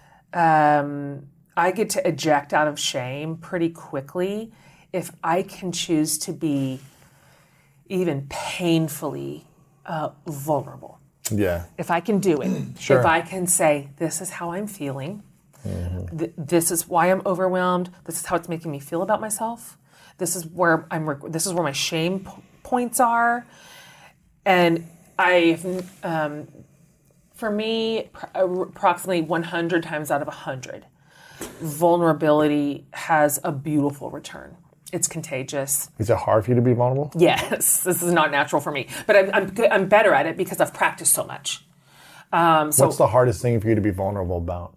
um, I get to eject out of shame pretty quickly if I can choose to be even painfully uh, vulnerable. Yeah. If I can do it, Sure. if I can say, this is how I'm feeling, th- this is why I'm overwhelmed, this is how it's making me feel about myself, this is where I'm, rec- this is where my shame p- points are. And I, um, for me, pr- approximately one hundred times out of one hundred, vulnerability has a beautiful return. It's contagious. Is it hard for you to be vulnerable? Yes, this is not natural for me, but I'm I'm, good, I'm better at it because I've practiced so much. Um, so What's the hardest thing for you to be vulnerable about?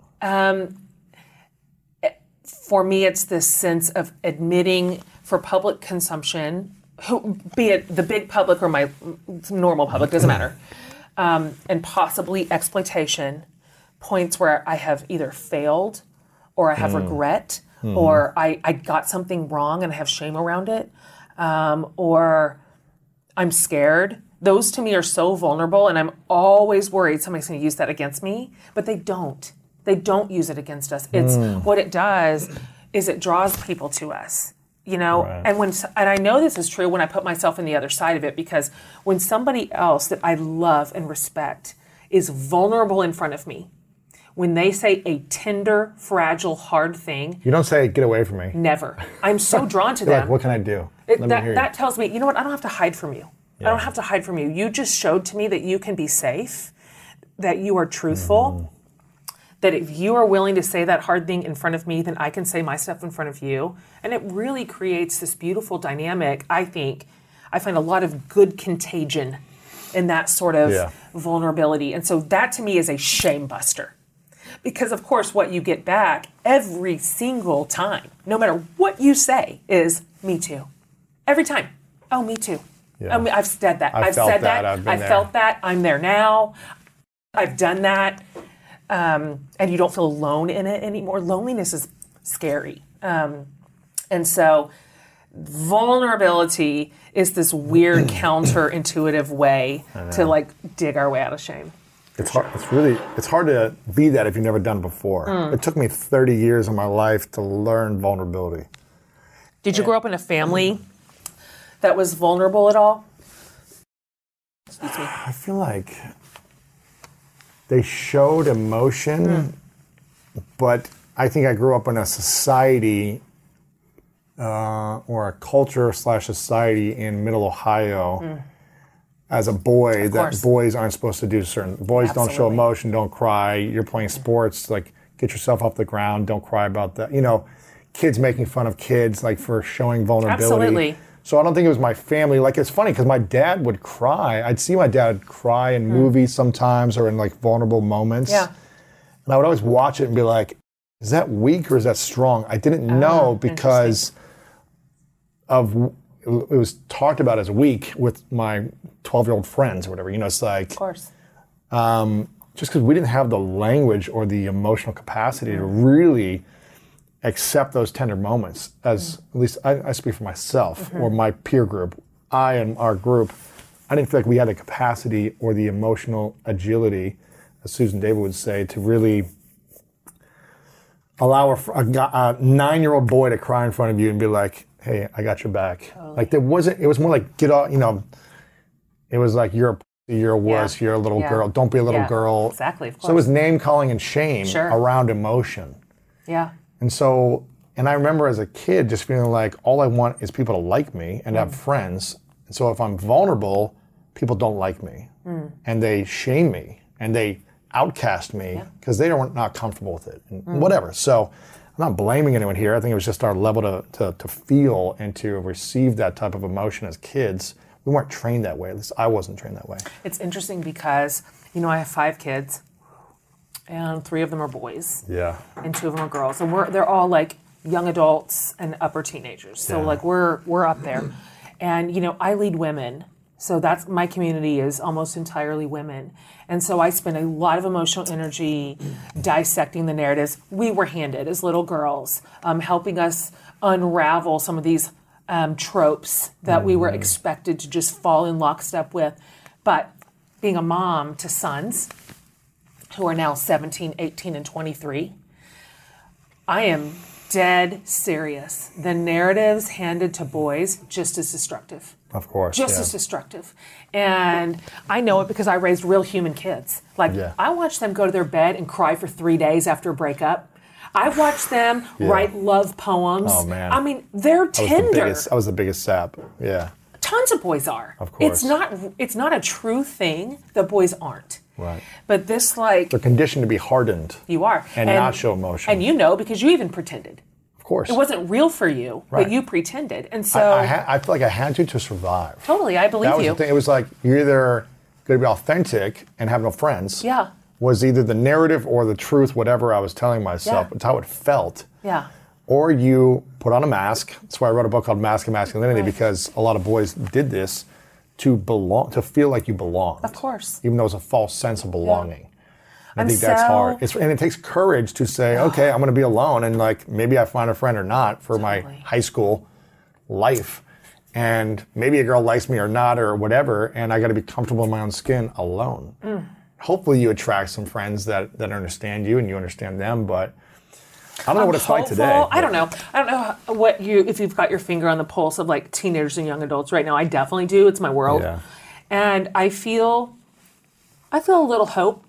for me, it's this sense of admitting for public consumption, who, be it the big public or my normal public, doesn't matter, um, and possibly exploitation, points where I have either failed or I have regret. Mm-hmm. Or I, I got something wrong and I have shame around it, um, or I'm scared. Those to me are so vulnerable, and I'm always worried somebody's going to use that against me, but they don't. They don't use it against us. It's mm. what it does is it draws people to us, you know. Right. And when and I know this is true when I put myself in the other side of it, because when somebody else that I love and respect is vulnerable in front of me, when they say a tender, fragile, hard thing. You don't say, get away from me. Never. I'm so drawn to them. Like, what can I do? It, Let that me hear that you. tells me, you know what, I don't have to hide from you. Yeah. I don't have to hide from you. You just showed to me that you can be safe, that you are truthful, mm. that if you are willing to say that hard thing in front of me, then I can say my stuff in front of you. And it really creates this beautiful dynamic, I think. I find a lot of good contagion in that sort of yeah. vulnerability. And so that to me is a shame buster. Because, of course, what you get back every single time, no matter what you say, is me too. Every time. Oh, me too. Yeah. Oh, I've said that. I've, I've felt said that. that. I've been I've there. felt that. I'm there now. I've done that. Um, and you don't feel alone in it anymore. Loneliness is scary. Um, and so vulnerability is this weird counterintuitive way to, like, dig our way out of shame. It's hard. It's really. It's hard to be that if you've never done it before. Mm. It took me thirty years of my life to learn vulnerability. Did you grow up in a family that was vulnerable at all? Excuse me. I feel like they showed emotion, mm. but I think I grew up in a society uh, or a culture slash society in Middle Ohio. Mm. As a boy, that boys aren't supposed to do certain. Boys Absolutely. Don't show emotion, don't cry. You're playing sports, like get yourself off the ground, don't cry about that. You know, kids making fun of kids, like for showing vulnerability. Absolutely. So I don't think it was my family. Like it's funny because my dad would cry. I'd see my dad cry in mm. movies sometimes or in like vulnerable moments. Yeah. And I would always watch it and be like, is that weak or is that strong? I didn't oh, know because of. It was talked about as weak with my twelve-year-old friends or whatever. You know, it's like... Of course. Um, just because we didn't have the language or the emotional capacity to really accept those tender moments, as mm-hmm. at least I, I speak for myself mm-hmm. or my peer group. I and our group, I didn't feel like we had the capacity or the emotional agility, as Susan David would say, to really allow a, a, a nine-year-old boy to cry in front of you and be like, hey, I got your back. Totally. Like there wasn't, it was more like, get off, you know, it was like, you're a pussy, you're a wuss, yeah. you're a little yeah. girl, don't be a little yeah. girl. Exactly, of course. So it was name calling and shame sure. around emotion. Yeah. And so, and I remember as a kid just feeling like all I want is people to like me and mm. have friends. And so if I'm vulnerable, people don't like me. Mm. And they shame me and they outcast me because yeah. they are not comfortable with it and mm. whatever. So I'm not blaming anyone here. I think it was just our level to, to, to feel and to receive that type of emotion as kids. We weren't trained that way. At least I wasn't trained that way. It's interesting because, you know, I have five kids and three of them are boys. Yeah. And two of them are girls. And we're they're all like young adults and upper teenagers. So yeah. like we're we're up there. And, you know, I lead women. So that's my community is almost entirely women. And so I spend a lot of emotional energy dissecting the narratives we were handed as little girls, um, helping us unravel some of these um, tropes that mm-hmm. we were expected to just fall in lockstep with. But being a mom to sons who are now seventeen, eighteen, and twenty-three, I am dead serious. The narratives handed to boys just as destructive. Of course. Just yeah. as destructive. And I know it because I raised real human kids. Like, Yeah. I watched them go to their bed and cry for three days after a breakup. I watched them Yeah. write love poems. Oh, man. I mean, they're I was the tender. biggest, I was the biggest sap. Yeah. Tons of boys are. Of course. It's not it's not a true thing that boys aren't. Right. But this, like, They're conditioned to be hardened. you are. And not show emotion. And you know because you even pretended. Of course. It wasn't real for you, Right. but you pretended. And so, I, I, ha- I feel like I had to to survive. totally, I believe That was you. the thing. It was like you're either going to be authentic and have no friends. Yeah. Was either the narrative or the truth, whatever I was telling myself. Yeah. It's how it felt. Yeah. Or you put on a mask. That's why I wrote a book called Mask of Masculinity, Right. because a lot of boys did this to belong, to feel like you belonged. Of course. Even though it's a false sense of belonging. I I'm think that's so- hard. It's, and it takes courage to say, okay, I'm going to be alone, and like maybe I find a friend or not for my Totally. high school life, and maybe a girl likes me or not or whatever, and I got to be comfortable in my own skin alone. Mm. Hopefully, you attract some friends that that understand you and you understand them, but I don't know I'm what it's like hopeful. today. I don't know. I don't know how- what you if you've got your finger on the pulse of like teenagers and young adults right now. I definitely do. It's my world, Yeah. and I feel, I feel a little hope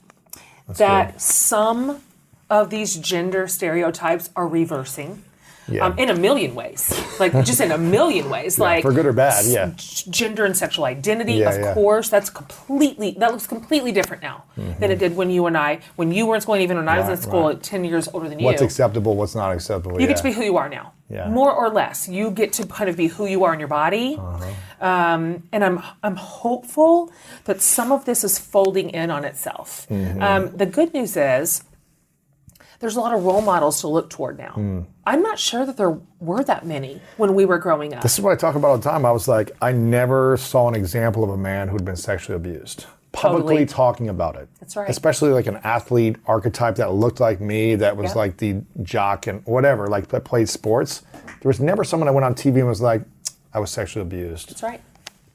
that good. some of these gender stereotypes are reversing. Yeah. Um, in a million ways, like just in a million ways, like for good or bad, yeah. s- gender and sexual identity, Yeah, of yeah. course, that's completely that looks completely different now than it did when you and I, when you were in school, and even when I was in Right, school, right. ten years older than What's you. acceptable, what's not acceptable. You yeah. get to be who you are now, Yeah. more or less. You get to kind of be who you are in your body, Uh-huh. um, and I'm I'm hopeful that some of this is folding in on itself. Mm-hmm. Um, the good news is there's a lot of role models to look toward now. Mm. I'm not sure that there were that many when we were growing up. This is what I talk about all the time. I was like, I never saw an example of a man who'd been sexually abused. Publicly Totally. talking about it. That's right. Especially like an athlete archetype that looked like me, that was Yep. like the jock and whatever, like that played sports. There was never someone that went on T V and was like, I was sexually abused. That's right.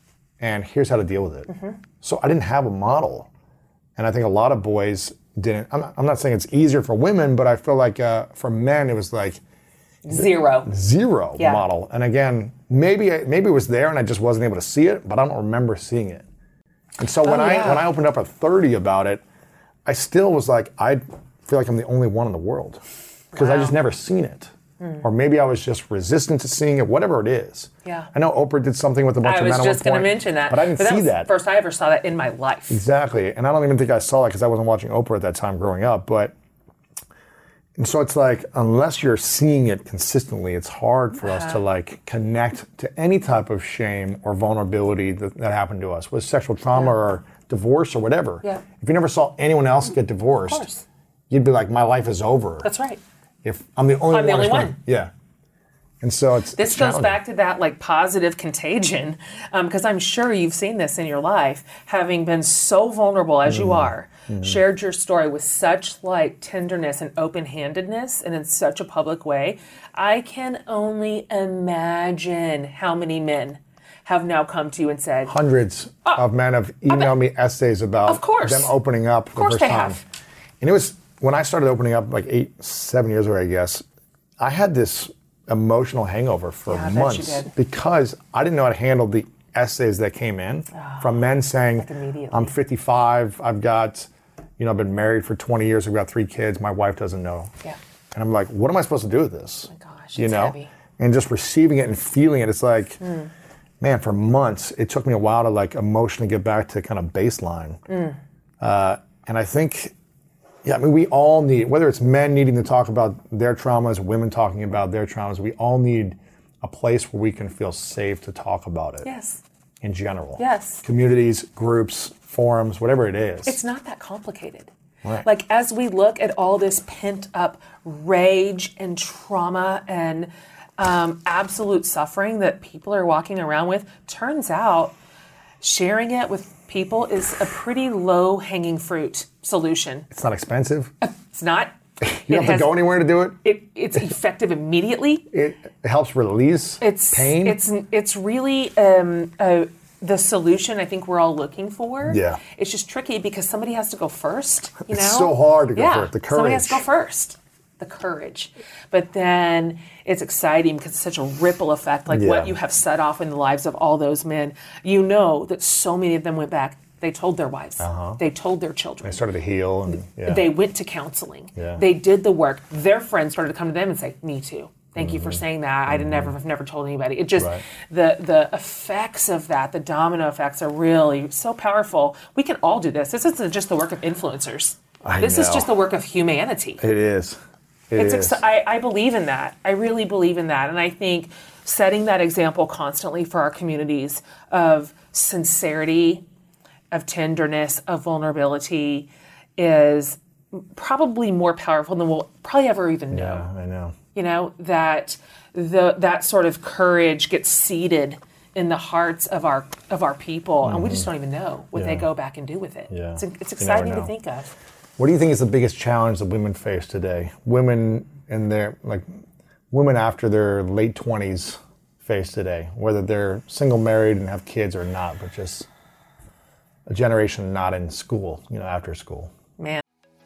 And here's how to deal with it. Mm-hmm. So I didn't have a model. And I think a lot of boys didn't. I'm not, I'm not saying it's easier for women, but I feel like uh, for men, it was like Zero. zero Yeah. model. And again, maybe I- maybe it was there and I just wasn't able to see it, but I don't remember seeing it. And so when Oh, I yeah. when I opened up at thirty about it, I still was like, I feel like I'm the only one in the world because I Wow. just never seen it. Or maybe I was just resistant to seeing it, whatever it is. Yeah. I know Oprah did something with a bunch I of was men at just one going to point, mention that. but I didn't that see was that. the first I ever saw that in my life. Exactly. And I don't even think I saw that because I wasn't watching Oprah at that time growing up. But and so it's like, unless you're seeing it consistently, it's hard for us to like connect to any type of shame or vulnerability that, that happened to us, with sexual trauma or divorce or whatever. Yeah. If you never saw anyone else get divorced, Of course. you'd be like, my life is over. That's right. If I'm the only I'm the one. only who's gonna- one. Yeah. And so it's This it's goes challenging. back to that like positive contagion, because I'm sure you've seen this in your life, having been so vulnerable as Mm-hmm. you are, shared your story with such like tenderness and open-handedness, and in such a public way. I can only imagine how many men have now come to you and said, Hundreds of men have emailed me essays about Oh, Of course. them opening up for the course first they time. have. And it was when I started opening up like eight, seven years ago, I guess, I had this emotional hangover for Yeah, I bet you months did. because I didn't know how to handle the essays that came in from men saying, immediately. I'm fifty-five, I've got, you know, I've been married for twenty years, I've got three kids, my wife doesn't know. Yeah. And I'm like, what am I supposed to do with this? Oh my gosh, you it's know? heavy. And just receiving it and feeling it, it's like, Hmm. man, for months, it took me a while to like emotionally get back to kind of baseline. Mm. Uh, and I think, yeah, I mean, we all need, whether it's men needing to talk about their traumas, women talking about their traumas, we all need a place where we can feel safe to talk about it. Yes. In general. Yes. Communities, groups, forums, whatever it is. It's not that complicated. Right. Like, as we look at all this pent up rage and trauma and um, absolute suffering that people are walking around with, turns out sharing it with people is a pretty low hanging fruit solution. It's not expensive. It's not. You don't have to go anywhere to do it. It, it's effective immediately. It helps release It's pain. It's it's really um, uh, the solution I think we're all looking for. Yeah. It's just tricky because somebody has to go first. You It's know, so hard to go yeah. first, the Somebody has to go courage. first. the courage. But then it's exciting because it's such a ripple effect, like Yeah. what you have set off in the lives of all those men. You know that so many of them went back. They told their wives. Uh-huh. They told their children. They started to heal. And yeah. They went to counseling. Yeah. They did the work. Their friends started to come to them and say, me too. Thank mm-hmm. you for saying that. I did never have never told anybody. It just, right. the the effects of that, the domino effects are really so powerful. We can all do this. This isn't just the work of influencers. I this know. is just the work of humanity. It is. It it's is. Ex- I, I believe in that. I really believe in that. And I think setting that example constantly for our communities of sincerity, of tenderness, of vulnerability is probably more powerful than we'll probably ever even know. Yeah, I know. You know, that the that sort of courage gets seeded in the hearts of our of our people, mm-hmm. and we just don't even know what yeah. they go back and do with it. Yeah. It's, it's exciting to know. think of. What do you think is the biggest challenge that women face today? Women in their, like, women after their late twenties face today, whether they're single, married, and have kids or not, but just a generation not in school, you know, after school. Man.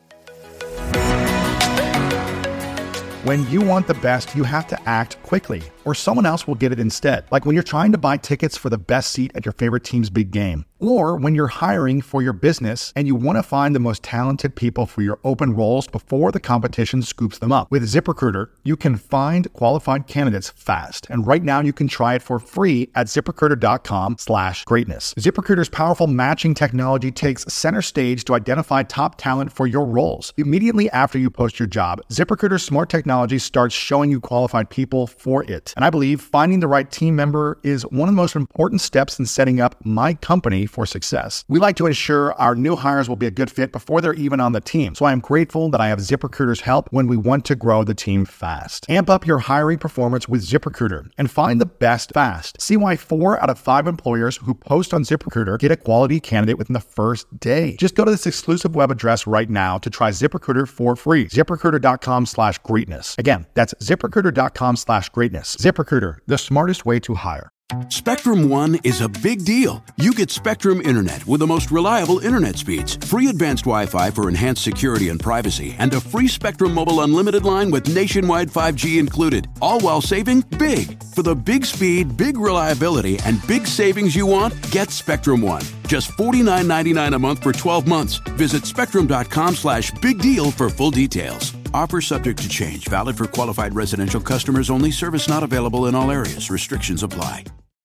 When you want the best, you have to act quickly, or someone else will get it instead. Like when you're trying to buy tickets for the best seat at your favorite team's big game, or when you're hiring for your business and you want to find the most talented people for your open roles before the competition scoops them up. With ZipRecruiter, you can find qualified candidates fast. And right now you can try it for free at ZipRecruiter.com slash greatness. ZipRecruiter's powerful matching technology takes center stage to identify top talent for your roles. Immediately after you post your job, ZipRecruiter's smart technology starts showing you qualified people for it. And I believe finding the right team member is one of the most important steps in setting up my company for success. We like to ensure our new hires will be a good fit before they're even on the team. So I am grateful that I have ZipRecruiter's help when we want to grow the team fast. Amp up your hiring performance with ZipRecruiter and find the best fast. See why four out of five employers who post on ZipRecruiter get a quality candidate within the first day. Just go to this exclusive web address right now to try ZipRecruiter for free. ZipRecruiter.com slash greatness. Again, that's ZipRecruiter.com slash greatness. ZipRecruiter, the smartest way to hire. Spectrum One is a big deal. You get Spectrum Internet with the most reliable internet speeds, free advanced Wi-Fi for enhanced security and privacy, and a free Spectrum Mobile Unlimited line with nationwide five G included, all while saving big. For the big speed, big reliability, and big savings you want, get Spectrum One. Just forty-nine ninety-nine a month for twelve months. Visit spectrum.com slash big deal for full details. Offer subject to change. Valid for qualified residential customers only. Service not available in all areas. Restrictions apply.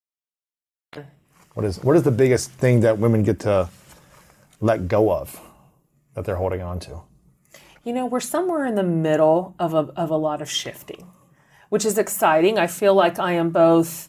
What is what is the biggest thing that women get to let go of that they're holding on to? You know, we're somewhere in the middle of a, of a lot of shifting, which is exciting. I feel like I am both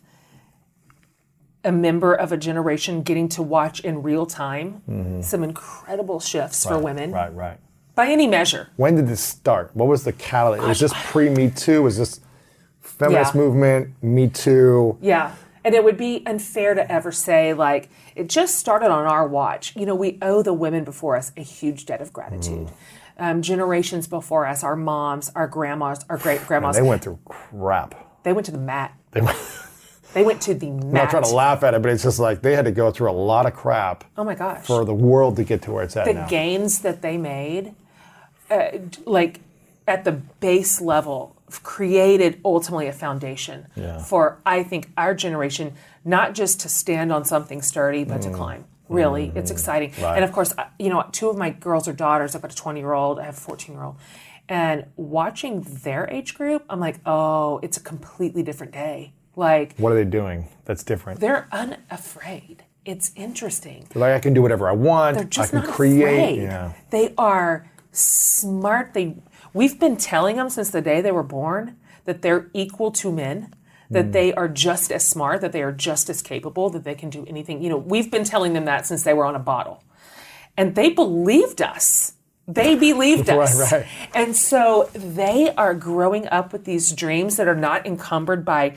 a member of a generation getting to watch in real time mm-hmm. some incredible shifts right, for women. Right, right. By any measure. When did this start? What was the catalyst? Gosh, was this pre-Me Too? Was this feminist yeah. movement, Me Too? Yeah. And it would be unfair to ever say, like, it just started on our watch. You know, we owe the women before us a huge debt of gratitude. Mm. Um, generations before us, our moms, our grandmas, our great-grandmas. Man, they went through crap. They went to the mat. They went, they went to the mat. I'm not trying to laugh at it, but it's just like they had to go through a lot of crap. Oh, my gosh. For the world to get to where it's at the now. The gains that they made, uh, like, at the base level, created ultimately a foundation yeah. for, I think, our generation, not just to stand on something sturdy, but mm. to climb. Really, mm-hmm. It's exciting. Right. And of course, you know, two of my girls are daughters. I've got a twenty-year-old, I have a fourteen-year-old. And watching their age group, I'm like, oh, it's a completely different day. Like, what are they doing that's different? They're unafraid. It's interesting. They're like, I can do whatever I want. They're just I can not create. Afraid. Yeah. They are smart. They We've been telling them since the day they were born that they're equal to men, that mm. they are just as smart, that they are just as capable, that they can do anything. You know, we've been telling them that since they were on a bottle. And they believed us. They believed us. right, right. And so they are growing up with these dreams that are not encumbered by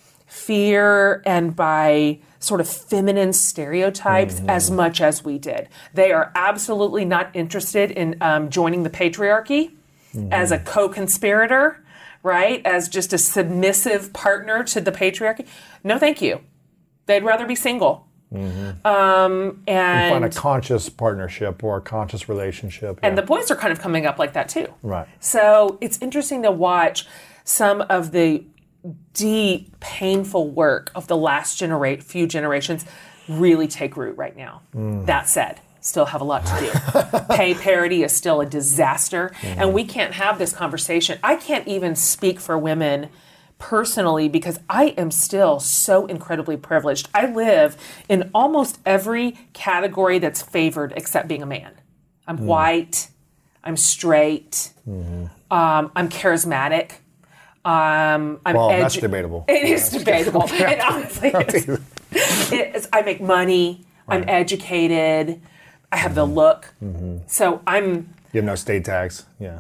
fear and by sort of feminine stereotypes mm-hmm. as much as we did. They are absolutely not interested in um, joining the patriarchy. Mm-hmm. As a co-conspirator, right? As just a submissive partner to the patriarchy. No, thank you. They'd rather be single. Mm-hmm. Um, and you find a conscious partnership or a conscious relationship. And yeah. the boys are kind of coming up like that too. Right. So it's interesting to watch some of the deep, painful work of the last generate few generations really take root right now. Mm. That said, still have a lot to do. Pay parity is still a disaster, mm. and we can't have this conversation. I can't even speak for women personally because I am still so incredibly privileged. I live in almost every category that's favored except being a man. I'm mm. white, I'm straight, mm-hmm. um, I'm charismatic. Um, I'm well, edu- that's debatable. It is debatable. It honestly is. It is. I make money. Right. I'm educated. I have mm-hmm. the look. Mm-hmm. So I'm... You have no state tax. Yeah.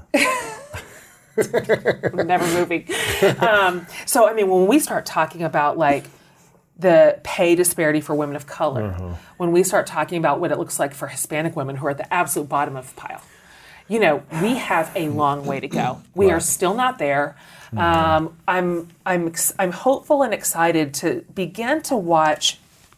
Never moving. Um, so, I mean, when we start talking about, like, the pay disparity for women of color, mm-hmm. when we start talking about what it looks like for Hispanic women who are at the absolute bottom of the pile, you know, we have a long way to go. We right. are still not there. Mm-hmm. Um, I'm I'm ex- I'm hopeful and excited to begin to watch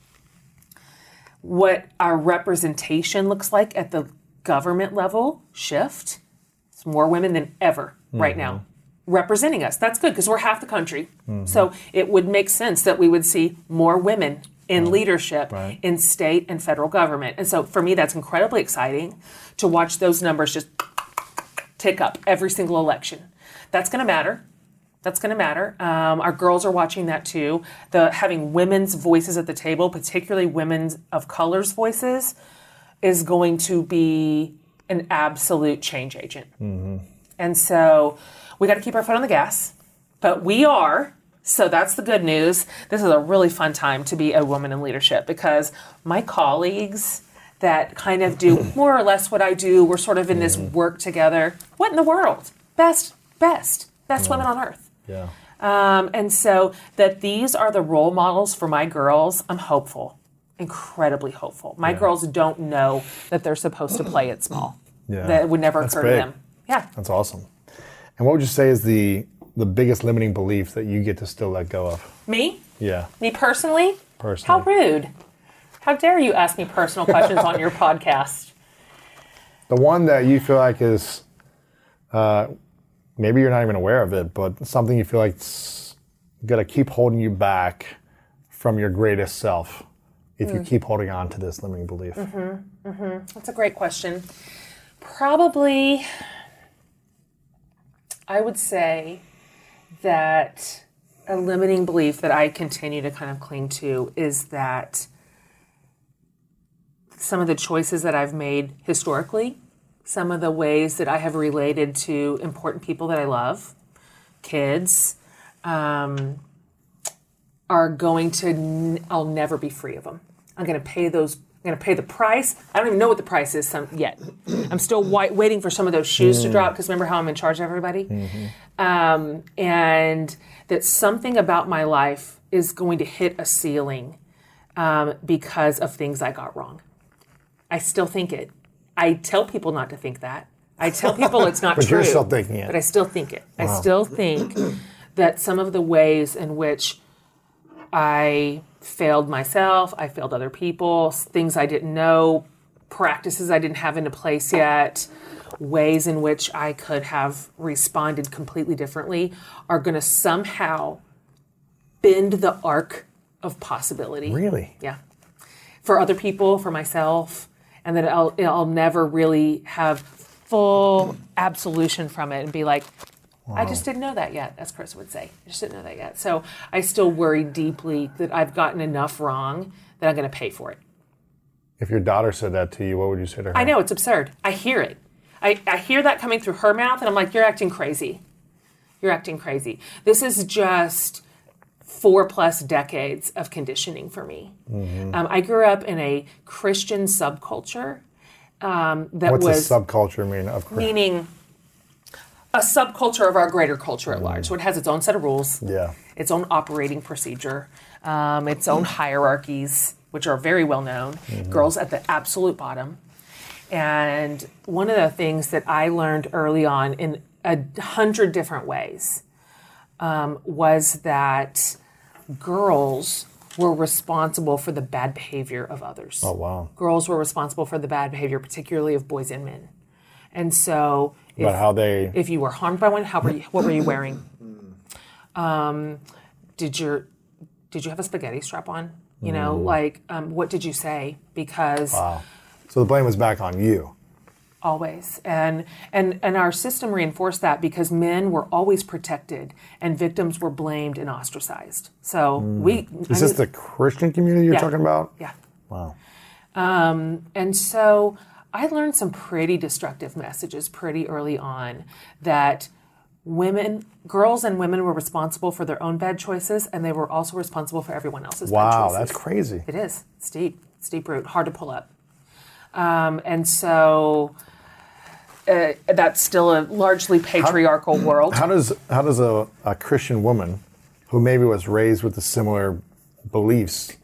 what our representation looks like at the government level shift. It's more women than ever mm-hmm. right now representing us. That's good because we're half the country. Mm-hmm. So it would make sense that we would see more women in right. leadership right. in state and federal government. And so for me, that's incredibly exciting to watch those numbers just tick up every single election. That's going to matter. That's going to matter. Um, our girls are watching that too. The having women's voices at the table, particularly women of color's voices, is going to be an absolute change agent. Mm-hmm. And so we got to keep our foot on the gas, but we are. So that's the good news. This is a really fun time to be a woman in leadership because my colleagues that kind of do more or less what I do, we're sort of in this work together. What in the world? Best, best, best yeah. women on earth. Yeah. Um, and so that these are the role models for my girls, I'm hopeful, incredibly hopeful. My yeah. girls don't know that they're supposed to play it small. Yeah. That would never That's occur big. to them. Yeah. That's awesome. And what would you say is the the biggest limiting belief that you get to still let go of? Me? Yeah. Me personally? Personally. How rude. How dare you ask me personal questions on your podcast? The one that you feel like is, uh, maybe you're not even aware of it, but something you feel like it's going to keep holding you back from your greatest self if mm. you keep holding on to this limiting belief. Mm-hmm. Mm-hmm. That's a great question. Probably, I would say that a limiting belief that I continue to kind of cling to is that some of the choices that I've made historically, some of the ways that I have related to important people that I love, kids, um, are going to, n- I'll never be free of them. I'm going to pay those, I'm going to pay the price. I don't even know what the price is some, yet. I'm still wi- waiting for some of those shoes mm. to drop because remember how I'm in charge of everybody? Mm-hmm. Um, and that something about my life is going to hit a ceiling um, because of things I got wrong. I still think it. I tell people not to think that. I tell people it's not but true. But you're still thinking it. But I still think it. Wow. I still think that some of the ways in which I failed myself, I failed other people, things I didn't know, practices I didn't have into place yet, ways in which I could have responded completely differently are going to somehow bend the arc of possibility. Really? Yeah. For other people, for myself, and that I'll, I'll never really have full absolution from it and be like, wow. I just didn't know that yet, as Chris would say. I just didn't know that yet. So I still worry deeply that I've gotten enough wrong that I'm going to pay for it. If your daughter said that to you, what would you say to her? I know, it's absurd. I hear it. I, I hear that coming through her mouth, and I'm like, you're acting crazy. You're acting crazy. This is just four plus decades of conditioning for me. Mm-hmm. Um, I grew up in a Christian subculture um, that What's was... What's a subculture mean? Of meaning a subculture of our greater culture at mm. large. So it has its own set of rules, yeah. its own operating procedure, um, its own hierarchies, which are very well known, mm-hmm. girls at the absolute bottom. And one of the things that I learned early on in a hundred different ways um, was that girls were responsible for the bad behavior of others. Oh, wow. Girls were responsible for the bad behavior, particularly of boys and men. And so, if, But how they... if you were harmed by one, how were you, what were you wearing? Um, did your did you have a spaghetti strap on? You know, Mm. like um, what did you say? Because Wow. So the blame was back on you. always, and and and our system reinforced that because men were always protected and victims were blamed and ostracized. So we Is this the Christian community you're Yeah. talking about? yeah. Wow. Um, and so I learned some pretty destructive messages pretty early on that women, girls and women were responsible for their own bad choices, and they were also responsible for everyone else's bad Wow, choices. that's crazy. It is. It's deep. It's deep root. Hard to pull up. Um, and so uh, that's still a largely patriarchal world. How does how does a, a Christian woman who maybe was raised with the similar beliefs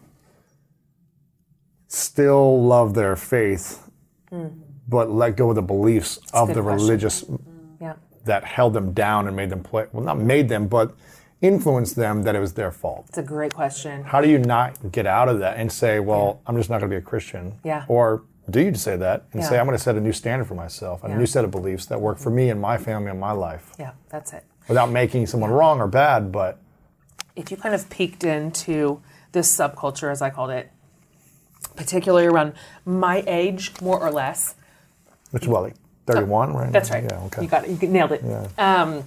still love their faith, but let go of the beliefs of good the question. religious Yeah. that held them down and made them play? Well, not made them, but influenced them that it was their fault. It's a great question. How do you not get out of that and say, well, I'm just not going to be a Christian? Yeah. Or do you say that and Yeah. say, I'm going to set a new standard for myself, and Yeah. a new set of beliefs that work for me and my family and my life, Yeah, that's it. without making someone wrong or bad, but If you kind of peeked into this subculture, as I called it, particularly around my age, more or less. which is what, like thirty-one, right? That's right. Yeah, okay. You got it. You nailed it. Yeah. Um,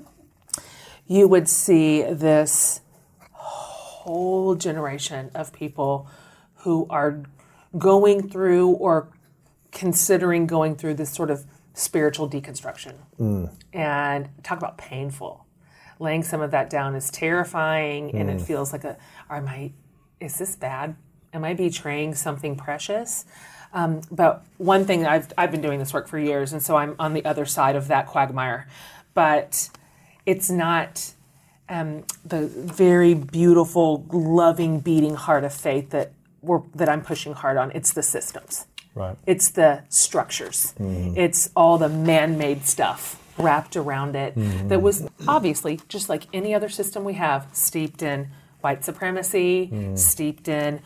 you would see this whole generation of people who are going through or considering going through this sort of spiritual deconstruction. Mm. And talk about painful. Laying some of that down is terrifying, and Mm. it feels like a, am I, is this bad? Am I betraying something precious? Um, but one thing, I've I've been doing this work for years, and so I'm on the other side of that quagmire. But it's not um, the very beautiful, loving, beating heart of faith that we're, that I'm pushing hard on. It's the systems. Right. It's the structures. It's all the man-made stuff wrapped around it that was obviously, just like any other system we have, steeped in white supremacy, steeped in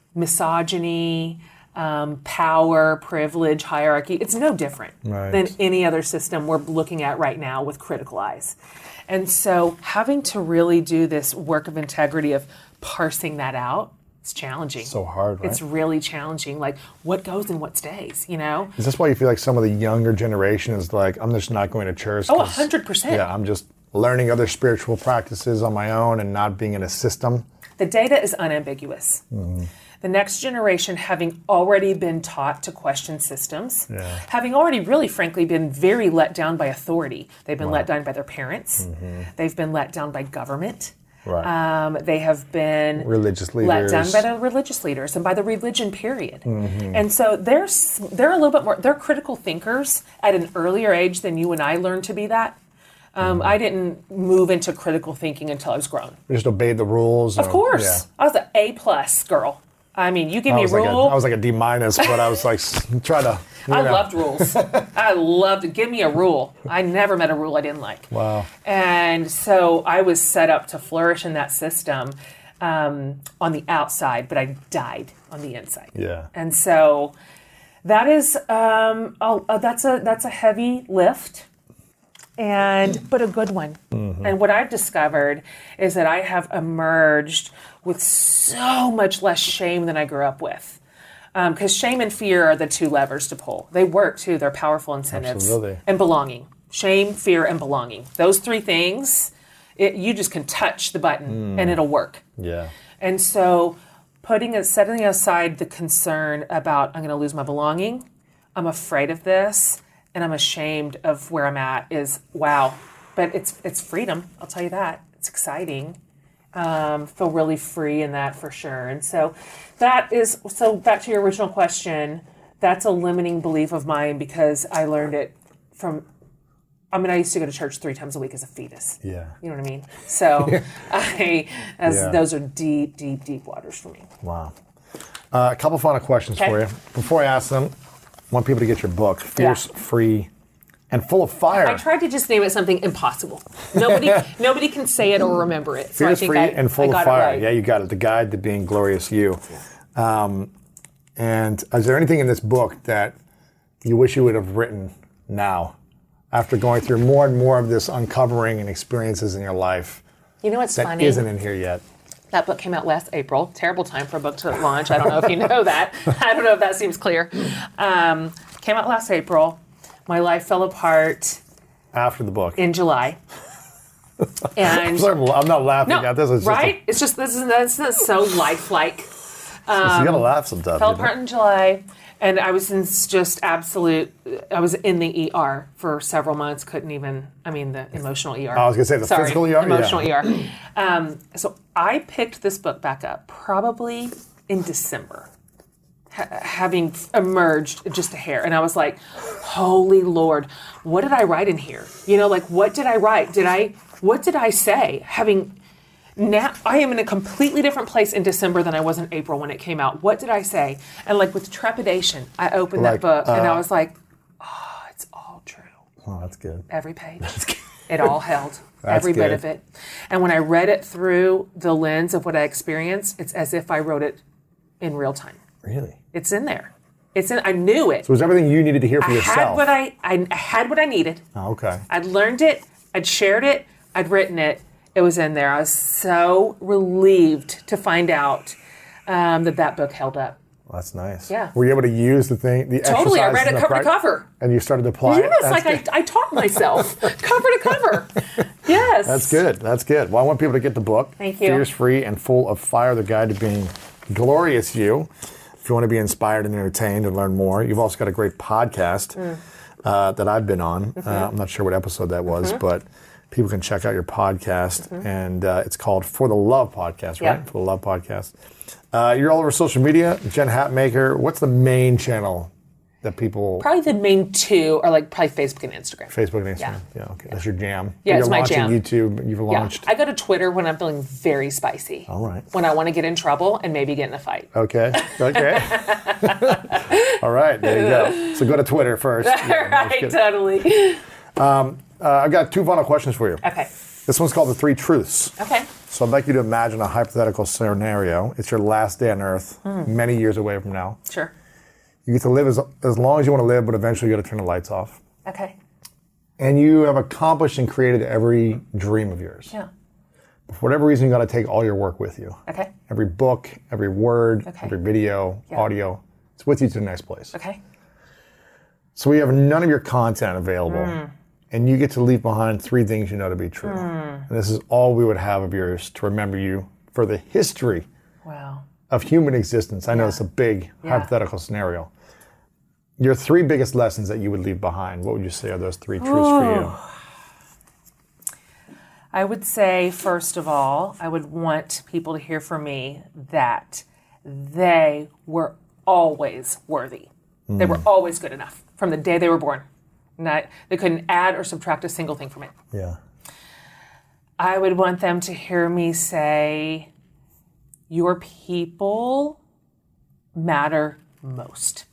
misogyny, um, power, privilege, hierarchy. It's no different Right. than any other system we're looking at right now with critical eyes. And so having to really do this work of integrity of parsing that out, it's challenging. So hard, right? It's really challenging. Like, what goes and what stays, you know? Is this why you feel like some of the younger generation is like, I'm just not going to church? Oh, 'cause, one hundred percent. Yeah, I'm just learning other spiritual practices on my own and not being in a system. The data is unambiguous. Mm-hmm. The next generation, having already been taught to question systems, Yeah. having already really, frankly, been very let down by authority. They've been let down by their parents. They've been let down by government. Right. Um, they have been Religious let down leaders. by the religious leaders and by the religion, period. Mm-hmm. And so they're, s- they're a little bit more, they're critical thinkers at an earlier age than you and I learned to be that. Um, Mm-hmm. I didn't move into critical thinking until I was grown. We just obeyed the rules. Of course. I was an A plus girl. I mean, you give I me a was, like a, rule. I was like a D minus, but I was like, s- try to. you I know. loved rules. I loved it. Give me a rule. I never met a rule I didn't like. Wow. And so I was set up to flourish in that system um, on the outside, but I died on the inside. Yeah. And so that is um, oh, uh, that's a that's a heavy lift, and but a good one. Mm-hmm. And what I've discovered is that I have emerged with so much less shame than I grew up with. Because um, shame and fear are the two levers to pull. They work too. They're powerful incentives. Absolutely. And belonging. Shame, fear, and belonging. Those three things, it, you just can touch the button and it'll work. Yeah. And so putting it, setting aside the concern about I'm going to lose my belonging, I'm afraid of this, and I'm ashamed of where I'm at is wow. But it's it's freedom. I'll tell you that. It's exciting. Um, feel really free in that for sure. And so that is, so back to your original question, that's a limiting belief of mine because I learned it from, I mean, I used to go to church three times a week as a fetus. Yeah. You know what I mean? So I, as Yeah. those are deep, deep, deep waters for me. Wow. Uh, a couple final questions Okay. for you. Before I ask them, I want people to get your book, Fierce, Yeah. Free, and full of fire. I tried to just name it something impossible. Nobody nobody can say it or remember it. So I Fierce, think free, I, and full I of got fire. it right. Yeah, you got it. The Guide to Being Glorious You. Um, and is there anything in this book that you wish you would have written now, after going through more and more of this uncovering and experiences in your life? You know what's that funny? isn't in here yet. That book came out last April. Terrible time for a book to launch. I don't know if you know that. I don't know if that seems clear. Um, came out last April. My life fell apart After the book. in July. And I'm, sorry, I'm not laughing no, at this. It's right? It's just this is this is so lifelike. Just a, you gotta laugh sometimes. Fell you know? apart in July, and I was in just absolute. I was in the E R for several months. Couldn't even. I mean, the emotional E R. I was gonna say the Sorry, physical E R. Emotional yeah. E R. Um, so I picked this book back up probably in December, ha- having emerged just a hair, and I was like, "Holy Lord, what did I write in here? You know, like what did I write? Did I? What did I say? Having." Now I am in a completely different place in December than I was in April when it came out. What did I say? And like with trepidation, I opened Like, that book and uh, I was like, "Oh, it's all true. Oh, that's good. Every page, it all held, That's every bit good. of it." And when I read it through the lens of what I experienced, it's as if I wrote it in real time. Really? It's in there. It's in. I knew it. So it was everything you needed to hear for I yourself. had what I, I I had what I needed. Oh, okay. I'd learned it, I'd shared it, I'd written it, it was in there. I was so relieved to find out um, that that book held up. Well, that's nice. Yeah. Were you able to use the thing, the Totally, I exercises read it and the cover to prac- cover. And you started to apply it? Yes, That's like good. I, I taught myself, cover to cover. Yes. That's good. That's good. Well, I want people to get the book. Thank you. Fierce, Free, and Full of Fire, The Guide to Being Glorious You. If you want to be inspired and entertained and learn more, you've also got a great podcast Mm. uh, that I've been on. Mm-hmm. Uh, I'm not sure what episode that was, Mhm. but people can check out your podcast. Mhm. And uh, it's called For the Love Podcast, right? Yep. For the Love Podcast. Uh, you're all over social media. Jen Hatmaker. What's the main channel that people... Probably the main two are like probably Facebook and Instagram. Facebook and Instagram. Yeah. Yeah, okay. That's your jam. Yeah, You're it's my launching jam. YouTube. You've launched... Yeah. I go to Twitter when I'm feeling very spicy. All right. When I want to get in trouble and maybe get in a fight. Okay. Okay. All right. There you go. So go to Twitter first. Yeah, no, I'm Right, kidding. totally. Um, uh, I've got two final questions for you. Okay. This one's called The Three Truths. Okay. So I'd like you to imagine a hypothetical scenario. It's your last day on Earth, Mm. many years away from now. Sure. You get to live as, as long as you want to live, but eventually you got to turn the lights off. Okay. And you have accomplished and created every dream of yours. Yeah. For whatever reason, you got to take all your work with you. Okay. Every book, every word, Okay. every video, Yeah. audio. It's with you to the next place. Okay. So we have none of your content available. Mm. And you get to leave behind three things you know to be true. Mm. And this is all we would have of yours to remember you for the history Wow. of human existence. I know Yeah. it's a big Yeah. hypothetical scenario. Your three biggest lessons that you would leave behind, what would you say are those three truths for you? I would say, first of all, I would want people to hear from me that they were always worthy. They were Mm. always good enough from the day they were born. Not, they couldn't add or subtract a single thing from it. Yeah. I would want them to hear me say, your people matter most.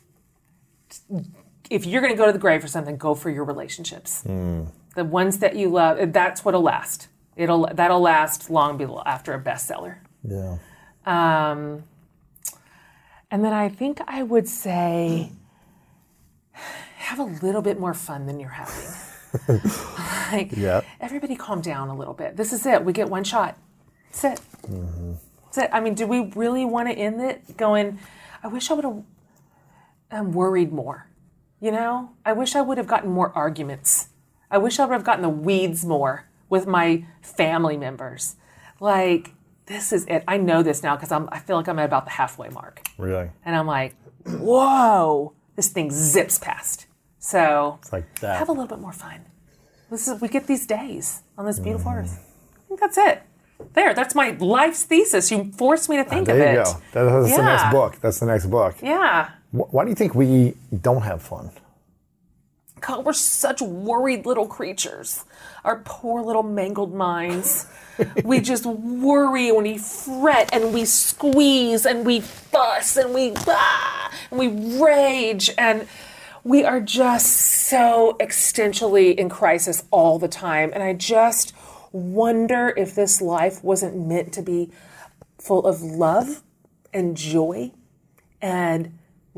If you're going to go to the grave for something, go for your relationships. Mm. The ones that you love, that's what'll last. It'll that'll last long be after a bestseller. Yeah. Um, and then I think I would say, have a little bit more fun than you're having. Like, Yeah. everybody calm down a little bit. This is it. We get one shot. That's it. Mm-hmm. That's it. I mean, do we really want to end it going, I wish I would have um, worried more. You know? I wish I would have gotten more arguments. I wish I would have gotten the weeds more with my family members. Like, this is it. I know this now because I'm. I feel like I'm at about the halfway mark. Really? And I'm like, whoa, this thing zips past. So It's like that. have a little bit more fun. This is we get these days on this beautiful earth. I think that's it. There, that's my life's thesis. You forced me to think Ah, there of you it. go. That- That's the Yeah. next book. That's the next book. Yeah. Wh- Why do you think we don't have fun? God, we're such worried little creatures. Our poor little mangled minds. We just worry and we fret and we squeeze and we fuss and we ah, and we rage and we are just so existentially in crisis all the time. And I just wonder if this life wasn't meant to be full of love and joy and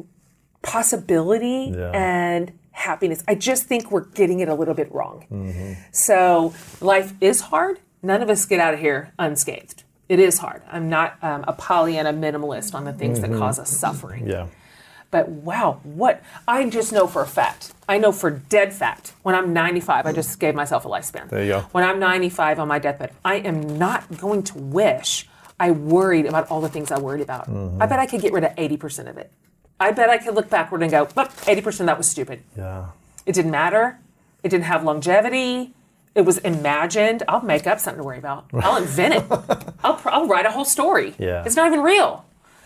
possibility Yeah. and happiness. I just think we're getting it a little bit wrong. Mm-hmm. So life is hard. None of us get out of here unscathed. It is hard. I'm not um, a Pollyanna minimalist on the things Mm-hmm. that cause us suffering. Yeah. But wow, what I just know for a fact, I know for dead fact, when I'm ninety-five, I just gave myself a lifespan. There you go. When I'm ninety-five on my deathbed, I am not going to wish I worried about all the things I worried about. Mm-hmm. I bet I could get rid of eighty percent of it. I bet I could look backward and go, but eighty percent of that was stupid. Yeah. It didn't matter. It didn't have longevity. It was imagined. I'll make up something to worry about. I'll invent it. I'll, I'll write a whole story. Yeah. It's not even real.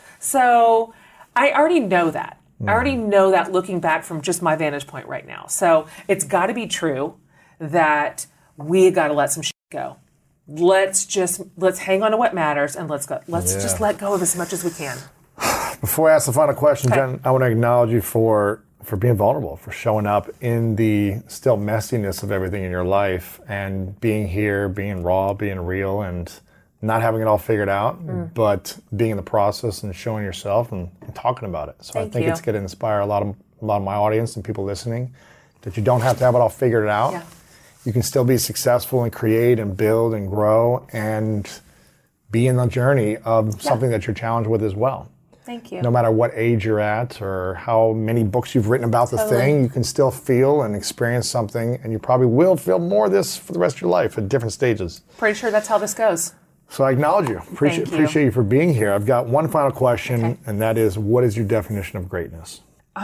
So I already know that. I already know that looking back from just my vantage point right now. So it's got to be true that we got to let some shit go. Let's just, let's hang on to what matters and let's go. Let's Yeah. just let go of as much as we can. Before I ask the final question, Okay. Jen, I want to acknowledge you for for being vulnerable, for showing up in the still messiness of everything in your life and being here, being raw, being real, and not having it all figured out, Mm. but being in the process and showing yourself and, and talking about it. So Thank I think you. it's going to inspire a lot of a lot of my audience and people listening that you don't have to have it all figured out. Yeah. You can still be successful and create and build and grow and be in the journey of something that you're challenged with as well. Thank you. No matter what age you're at or how many books you've written about the Totally. thing, you can still feel and experience something, and you probably will feel more of this for the rest of your life at different stages. Pretty sure that's how this goes. So I acknowledge you. Appreciate, Thank you. appreciate you for being here. I've got one final question, Okay. and that is, what is your definition of greatness?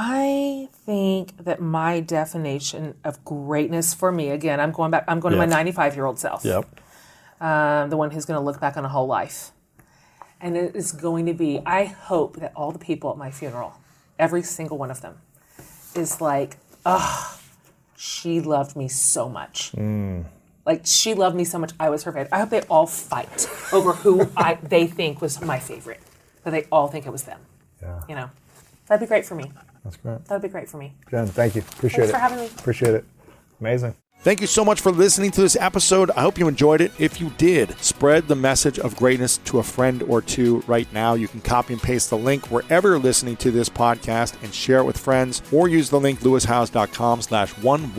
I think that my definition of greatness for me, again, I'm going back, I'm going Yep. to my ninety-five-year-old self. Um, the one who's going to look back on a whole life. And it is going to be, I hope that all the people at my funeral, every single one of them, is like, oh, she loved me so much. Like, she loved me so much, I was her favorite. I hope they all fight over who I they think was my favorite. But they all think it was them. Yeah. You know, that'd be great for me. That's great. That'd be great for me. Jen, thank you. Appreciate Thanks it. for having me. Appreciate it. Amazing. Thank you so much for listening to this episode. I hope you enjoyed it. If you did, spread the message of greatness to a friend or two right now. You can copy and paste the link wherever you're listening to this podcast and share it with friends, or use the link lewishowes.com slash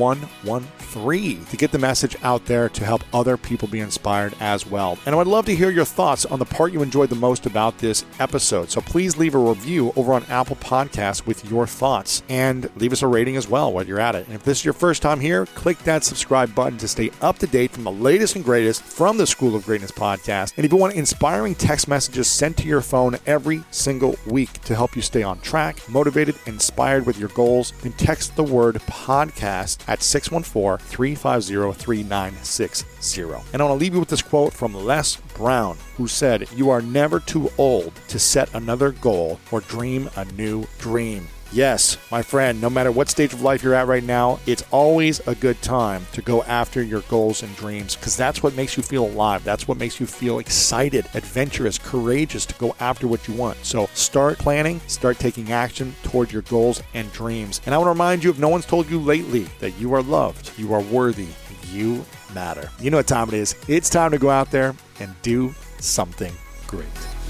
1113 to get the message out there to help other people be inspired as well. And I would love to hear your thoughts on the part you enjoyed the most about this episode. So please leave a review over on Apple Podcasts with your thoughts, and leave us a rating as well while you're at it. And if this is your first time here, click that subscribe button to stay up to date from the latest and greatest from the School of Greatness podcast. And if you want inspiring text messages sent to your phone every single week to help you stay on track, motivated, inspired with your goals, then text the word podcast at six one four, three five zero, three nine six zero. And I want to leave you with this quote from Les Brown, who said, "You are never too old to set another goal or dream a new dream." Yes, my friend, no matter what stage of life you're at right now, it's always a good time to go after your goals and dreams, because that's what makes you feel alive. That's what makes you feel excited, adventurous, courageous to go after what you want. So start planning, start taking action toward your goals and dreams. And I want to remind you, if no one's told you lately, that you are loved, you are worthy, and you matter. You know what time it is. It's time to go out there and do something great.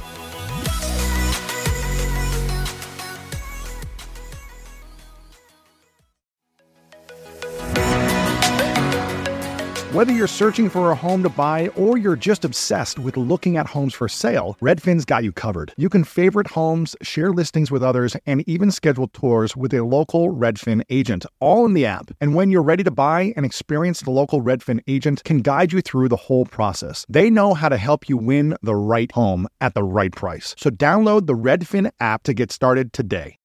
Whether you're searching for a home to buy or you're just obsessed with looking at homes for sale, Redfin's got you covered. You can favorite homes, share listings with others, and even schedule tours with a local Redfin agent, all in the app. And when you're ready to buy, an experienced local Redfin agent can guide you through the whole process. They know how to help you win the right home at the right price. So download the Redfin app to get started today.